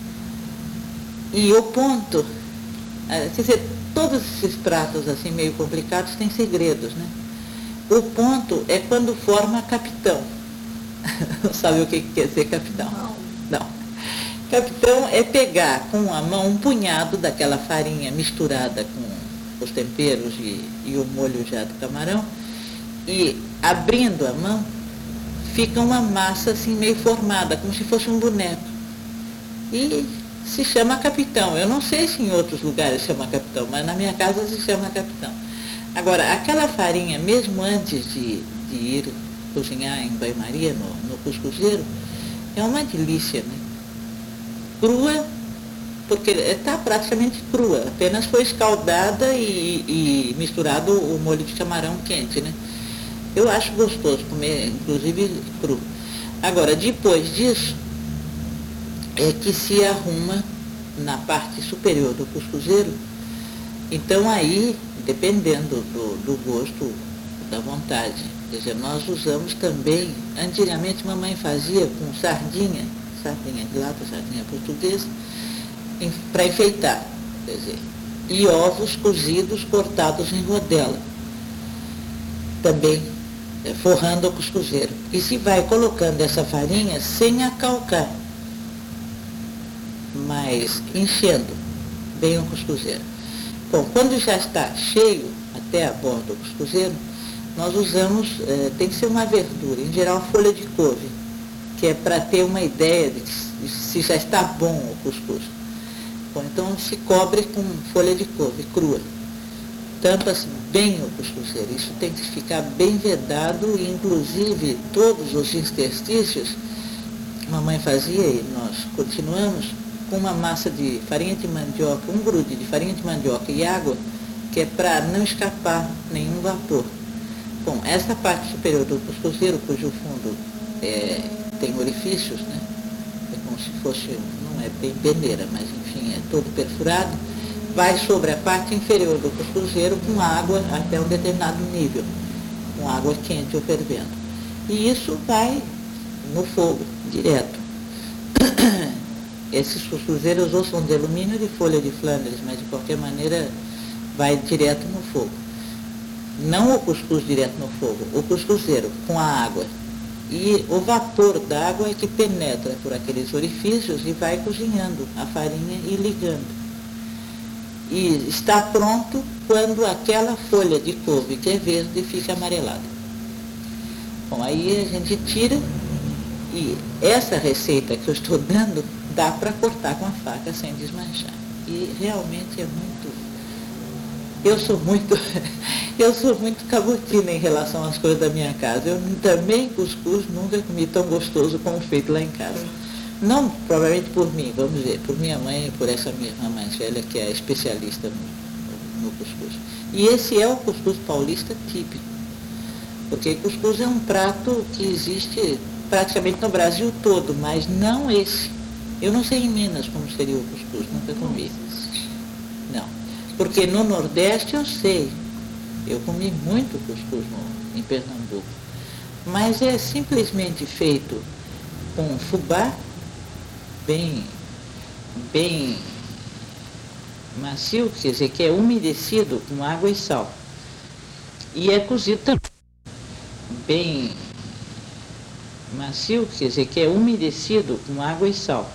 E o ponto, quer dizer, todos esses pratos assim meio complicados têm segredos, né? O ponto é quando forma capitão. Sabe o que quer dizer capitão? Não. Não. Capitão é pegar com a mão um punhado daquela farinha misturada com os temperos e, e o molho já do camarão e abrindo a mão fica uma massa assim meio formada, como se fosse um boneco. E se chama capitão. Eu não sei se em outros lugares chama capitão, mas na minha casa se chama capitão. Agora, aquela farinha, mesmo antes de, de ir cozinhar em banho-maria, no, no cuscuzeiro, é uma delícia, né? Crua, porque está praticamente crua, apenas foi escaldada e, e misturado o molho de camarão quente, né? Eu acho gostoso comer, inclusive, cru. Agora, depois disso, é que se arruma na parte superior do cuscuzeiro. Então, aí, dependendo do, do gosto, da vontade, quer dizer, nós usamos também, antigamente mamãe fazia com sardinha, sardinha de lata, sardinha portuguesa, para enfeitar, quer dizer, e ovos cozidos cortados em rodela, também é, forrando o cuscuzeiro. E se vai colocando essa farinha sem acalcar, mas enchendo bem o cuscuzeiro. Bom, quando já está cheio até a borda do cuscuzeiro, nós usamos, é, tem que ser uma verdura, em geral folha de couve, que é para ter uma ideia de, de se já está bom o cuscuz. Bom, então se cobre com folha de couve crua. Tampa-se bem o cuscuzeiro. Isso tem que ficar bem vedado e, inclusive, todos os interstícios, mamãe fazia e nós continuamos, com uma massa de farinha de mandioca, um grude de farinha de mandioca e água, que é para não escapar nenhum vapor. Bom, essa parte superior do cuscuzeiro, cujo fundo é, tem orifícios, né? É como se fosse, não é bem peneira, mas enfim, é todo perfurado, vai sobre a parte inferior do cuscuzeiro com água até um determinado nível, com água quente ou fervendo. E isso vai no fogo, direto. esses cuscuzeiros ou são de alumínio ou de folha de Flandres, mas de qualquer maneira vai direto no fogo. Não o cuscuz direto no fogo, o cuscuzeiro com a água. E o vapor da água é que penetra por aqueles orifícios e vai cozinhando a farinha e ligando. E está pronto quando aquela folha de couve que é verde fica amarelada. Bom, aí a gente tira, e essa receita que eu estou dando dá para cortar com a faca sem desmanchar. E realmente é muito... Eu sou muito, eu sou muito cabotina em relação às coisas da minha casa. Eu também cuscuz nunca comi tão gostoso como feito lá em casa. Não provavelmente por mim, vamos dizer, por minha mãe e por essa minha irmã mais velha, que é especialista no, no cuscuz. E esse é o cuscuz paulista típico, porque cuscuz é um prato que existe praticamente no Brasil todo, mas não esse. Eu não sei em Minas como seria o cuscuz, nunca comi. Não. Porque no Nordeste eu sei, eu comi muito cuscuz no, em Pernambuco, mas é simplesmente feito com fubá, bem, bem macio, quer dizer, que é umedecido com água e sal. E é cozido também, bem macio, quer dizer, que é umedecido com água e sal.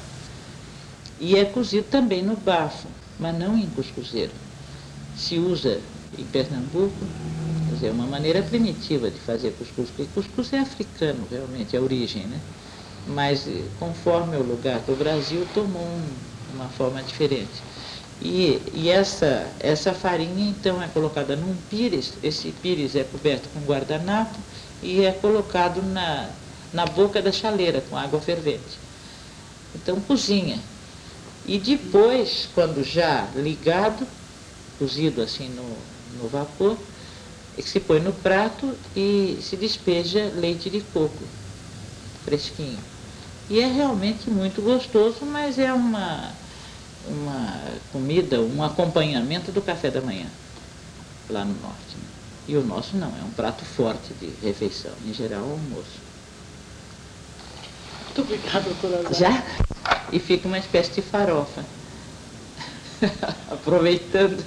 E é cozido também no bafo, mas não em cuscuzeiro. Se usa em Pernambuco, quer dizer, uma maneira primitiva de fazer cuscuz, porque cuscuz é africano, realmente, é a origem, né? Mas conforme o lugar do Brasil, tomou um, uma forma diferente. E, e essa, essa farinha, então, é colocada num pires, esse pires é coberto com guardanapo e é colocado na, na boca da chaleira, com água fervente. Então, cozinha. E depois, quando já ligado, cozido assim no, no vapor, é que se põe no prato e se despeja leite de coco, fresquinho. E é realmente muito gostoso, mas é uma, uma comida, um acompanhamento do café da manhã, lá no norte. Né? E o nosso não, é um prato forte de refeição, em geral, almoço. Muito obrigada, doutora Zara. Já? E fica uma espécie de farofa. Aproveitando.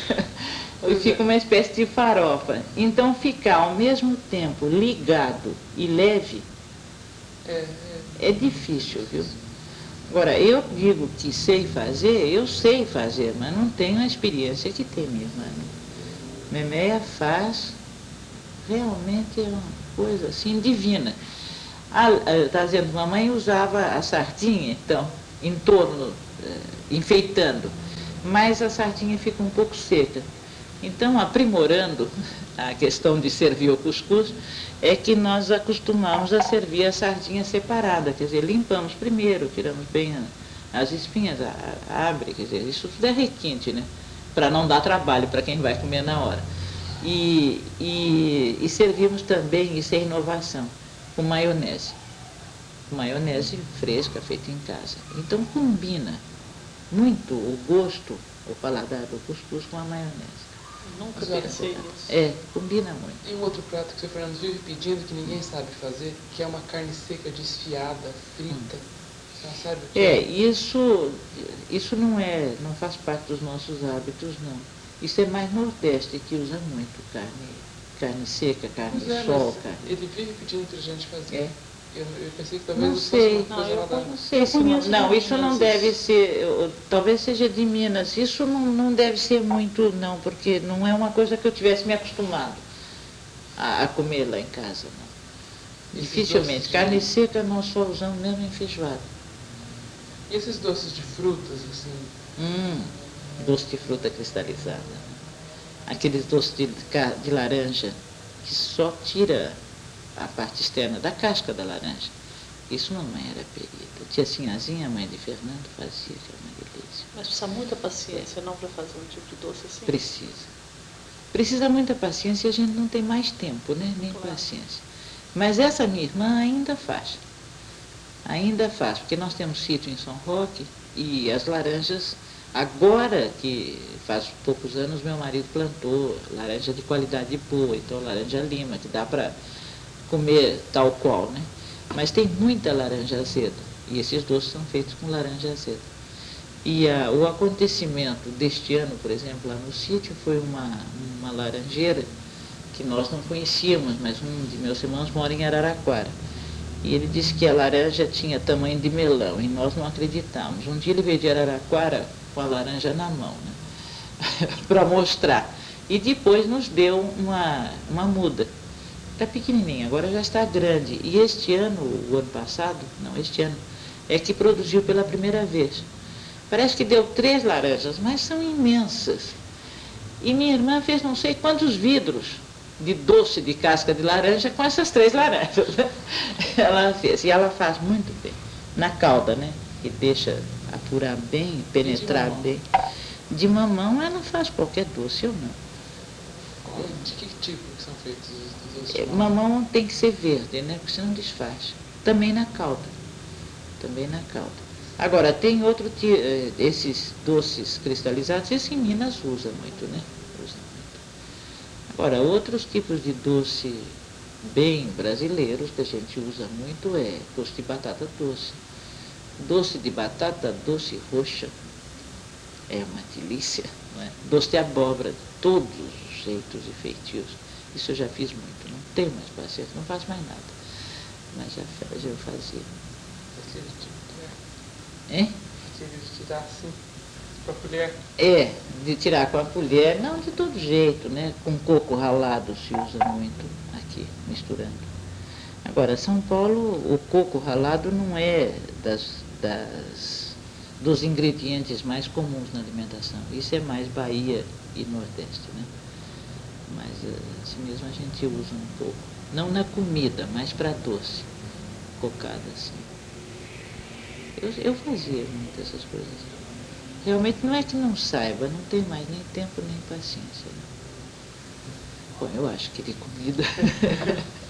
E fica uma espécie de farofa. Então, ficar ao mesmo tempo ligado e leve é, é difícil, viu? Agora, eu digo que sei fazer, eu sei fazer, mas não tenho a experiência que tem minha irmã. Memeia faz, realmente é uma coisa assim divina. Está dizendo, mamãe usava a sardinha, então, em torno, enfeitando, mas a sardinha fica um pouco seca. Então, aprimorando a questão de servir o cuscuz, é que nós acostumamos a servir a sardinha separada, quer dizer, limpamos primeiro, tiramos bem as espinhas, abre, quer dizer, isso tudo é requinte, né? Para não dar trabalho para quem vai comer na hora. E, e, e servimos também, isso é inovação, com maionese. Maionese fresca, feita em casa. Então combina muito o gosto, o paladar do cuscuz com a maionese. Nunca pensei nisso. É, combina muito. E um outro prato que o seu Fernando vive pedindo, que ninguém sabe fazer, que é uma carne seca desfiada, frita. Hum. Você sabe o que é? É, isso, isso não é, não faz parte dos nossos hábitos, não. Isso é mais Nordeste, que usa muito carne, carne seca, carne de é, sol, carne. Ele vive pedindo pra gente fazer. É. Eu, eu pensei que talvez Não fosse sei, uma coisa lá da... não sei se não, não, isso não deve ser, eu, talvez seja de Minas, isso não, não deve ser muito, não, porque não é uma coisa que eu tivesse me acostumado a, a comer lá em casa, não. Dificilmente, carne de... seca nós só usamos mesmo em feijoada. E esses doces de frutas, assim? Hum, doce de fruta cristalizada, aqueles doces de, de laranja, que só tira a parte externa da casca da laranja. Isso mamãe era perita. Tia Sinhazinha, mãe de Fernando, fazia, que era uma delícia. Mas precisa muita paciência, é. não, para fazer um tipo de doce assim? Precisa. Precisa muita paciência e a gente não tem mais tempo, né? Nem claro. Paciência. Mas essa minha irmã ainda faz. Ainda faz, porque nós temos sítio em São Roque e as laranjas, agora que faz poucos anos meu marido plantou laranja de qualidade boa, então laranja lima, que dá para comer tal qual, né? Mas tem muita laranja azeda. E esses doces são feitos com laranja azeda. E a, o acontecimento deste ano, por exemplo, lá no sítio, foi uma, uma laranjeira que nós não conhecíamos, mas um de meus irmãos mora em Araraquara. E ele disse que a laranja tinha tamanho de melão, e nós não acreditamos. Um dia ele veio de Araraquara com a laranja na mão, né? Para mostrar. E depois nos deu uma, uma muda. Está pequenininha, agora já está grande. E este ano, o ano passado, não, este ano, é que produziu pela primeira vez. Parece que deu três laranjas, mas são imensas. E minha irmã fez não sei quantos vidros de doce de casca de laranja com essas três laranjas. Ela fez, e ela faz muito bem. Na calda, né? Que deixa apurar bem, penetrar de bem. De mamão ela faz qualquer doce, eu não. De que tipo que são feitos os doces? É, mamão tem que ser verde, né? Porque senão desfaz. Também na calda. Também na calda. Agora, tem outro tipo, esses doces cristalizados, esse em Minas usa muito, né? Usa muito. Agora, outros tipos de doce bem brasileiros que a gente usa muito é doce de batata doce. Doce de batata doce roxa é uma delícia, não é? Doce de abóbora, de todos os jeitos e feitios. Isso eu já fiz muito, não tenho mais paciência, não faço mais nada. Mas já, já eu fazia. Hein? De tirar assim, com a colher? É, de tirar com a colher, não de todo jeito, né? Com coco ralado se usa muito aqui, misturando. Agora, São Paulo, o coco ralado não é das, das, dos ingredientes mais comuns na alimentação. Isso é mais Bahia e Nordeste, né? Mas assim mesmo a gente usa um pouco. Não na comida, mas para doce, cocada assim. Eu, eu fazia muitas essas coisas. Realmente não é que não saiba, não tem mais nem tempo nem paciência. Bom, eu acho que de comida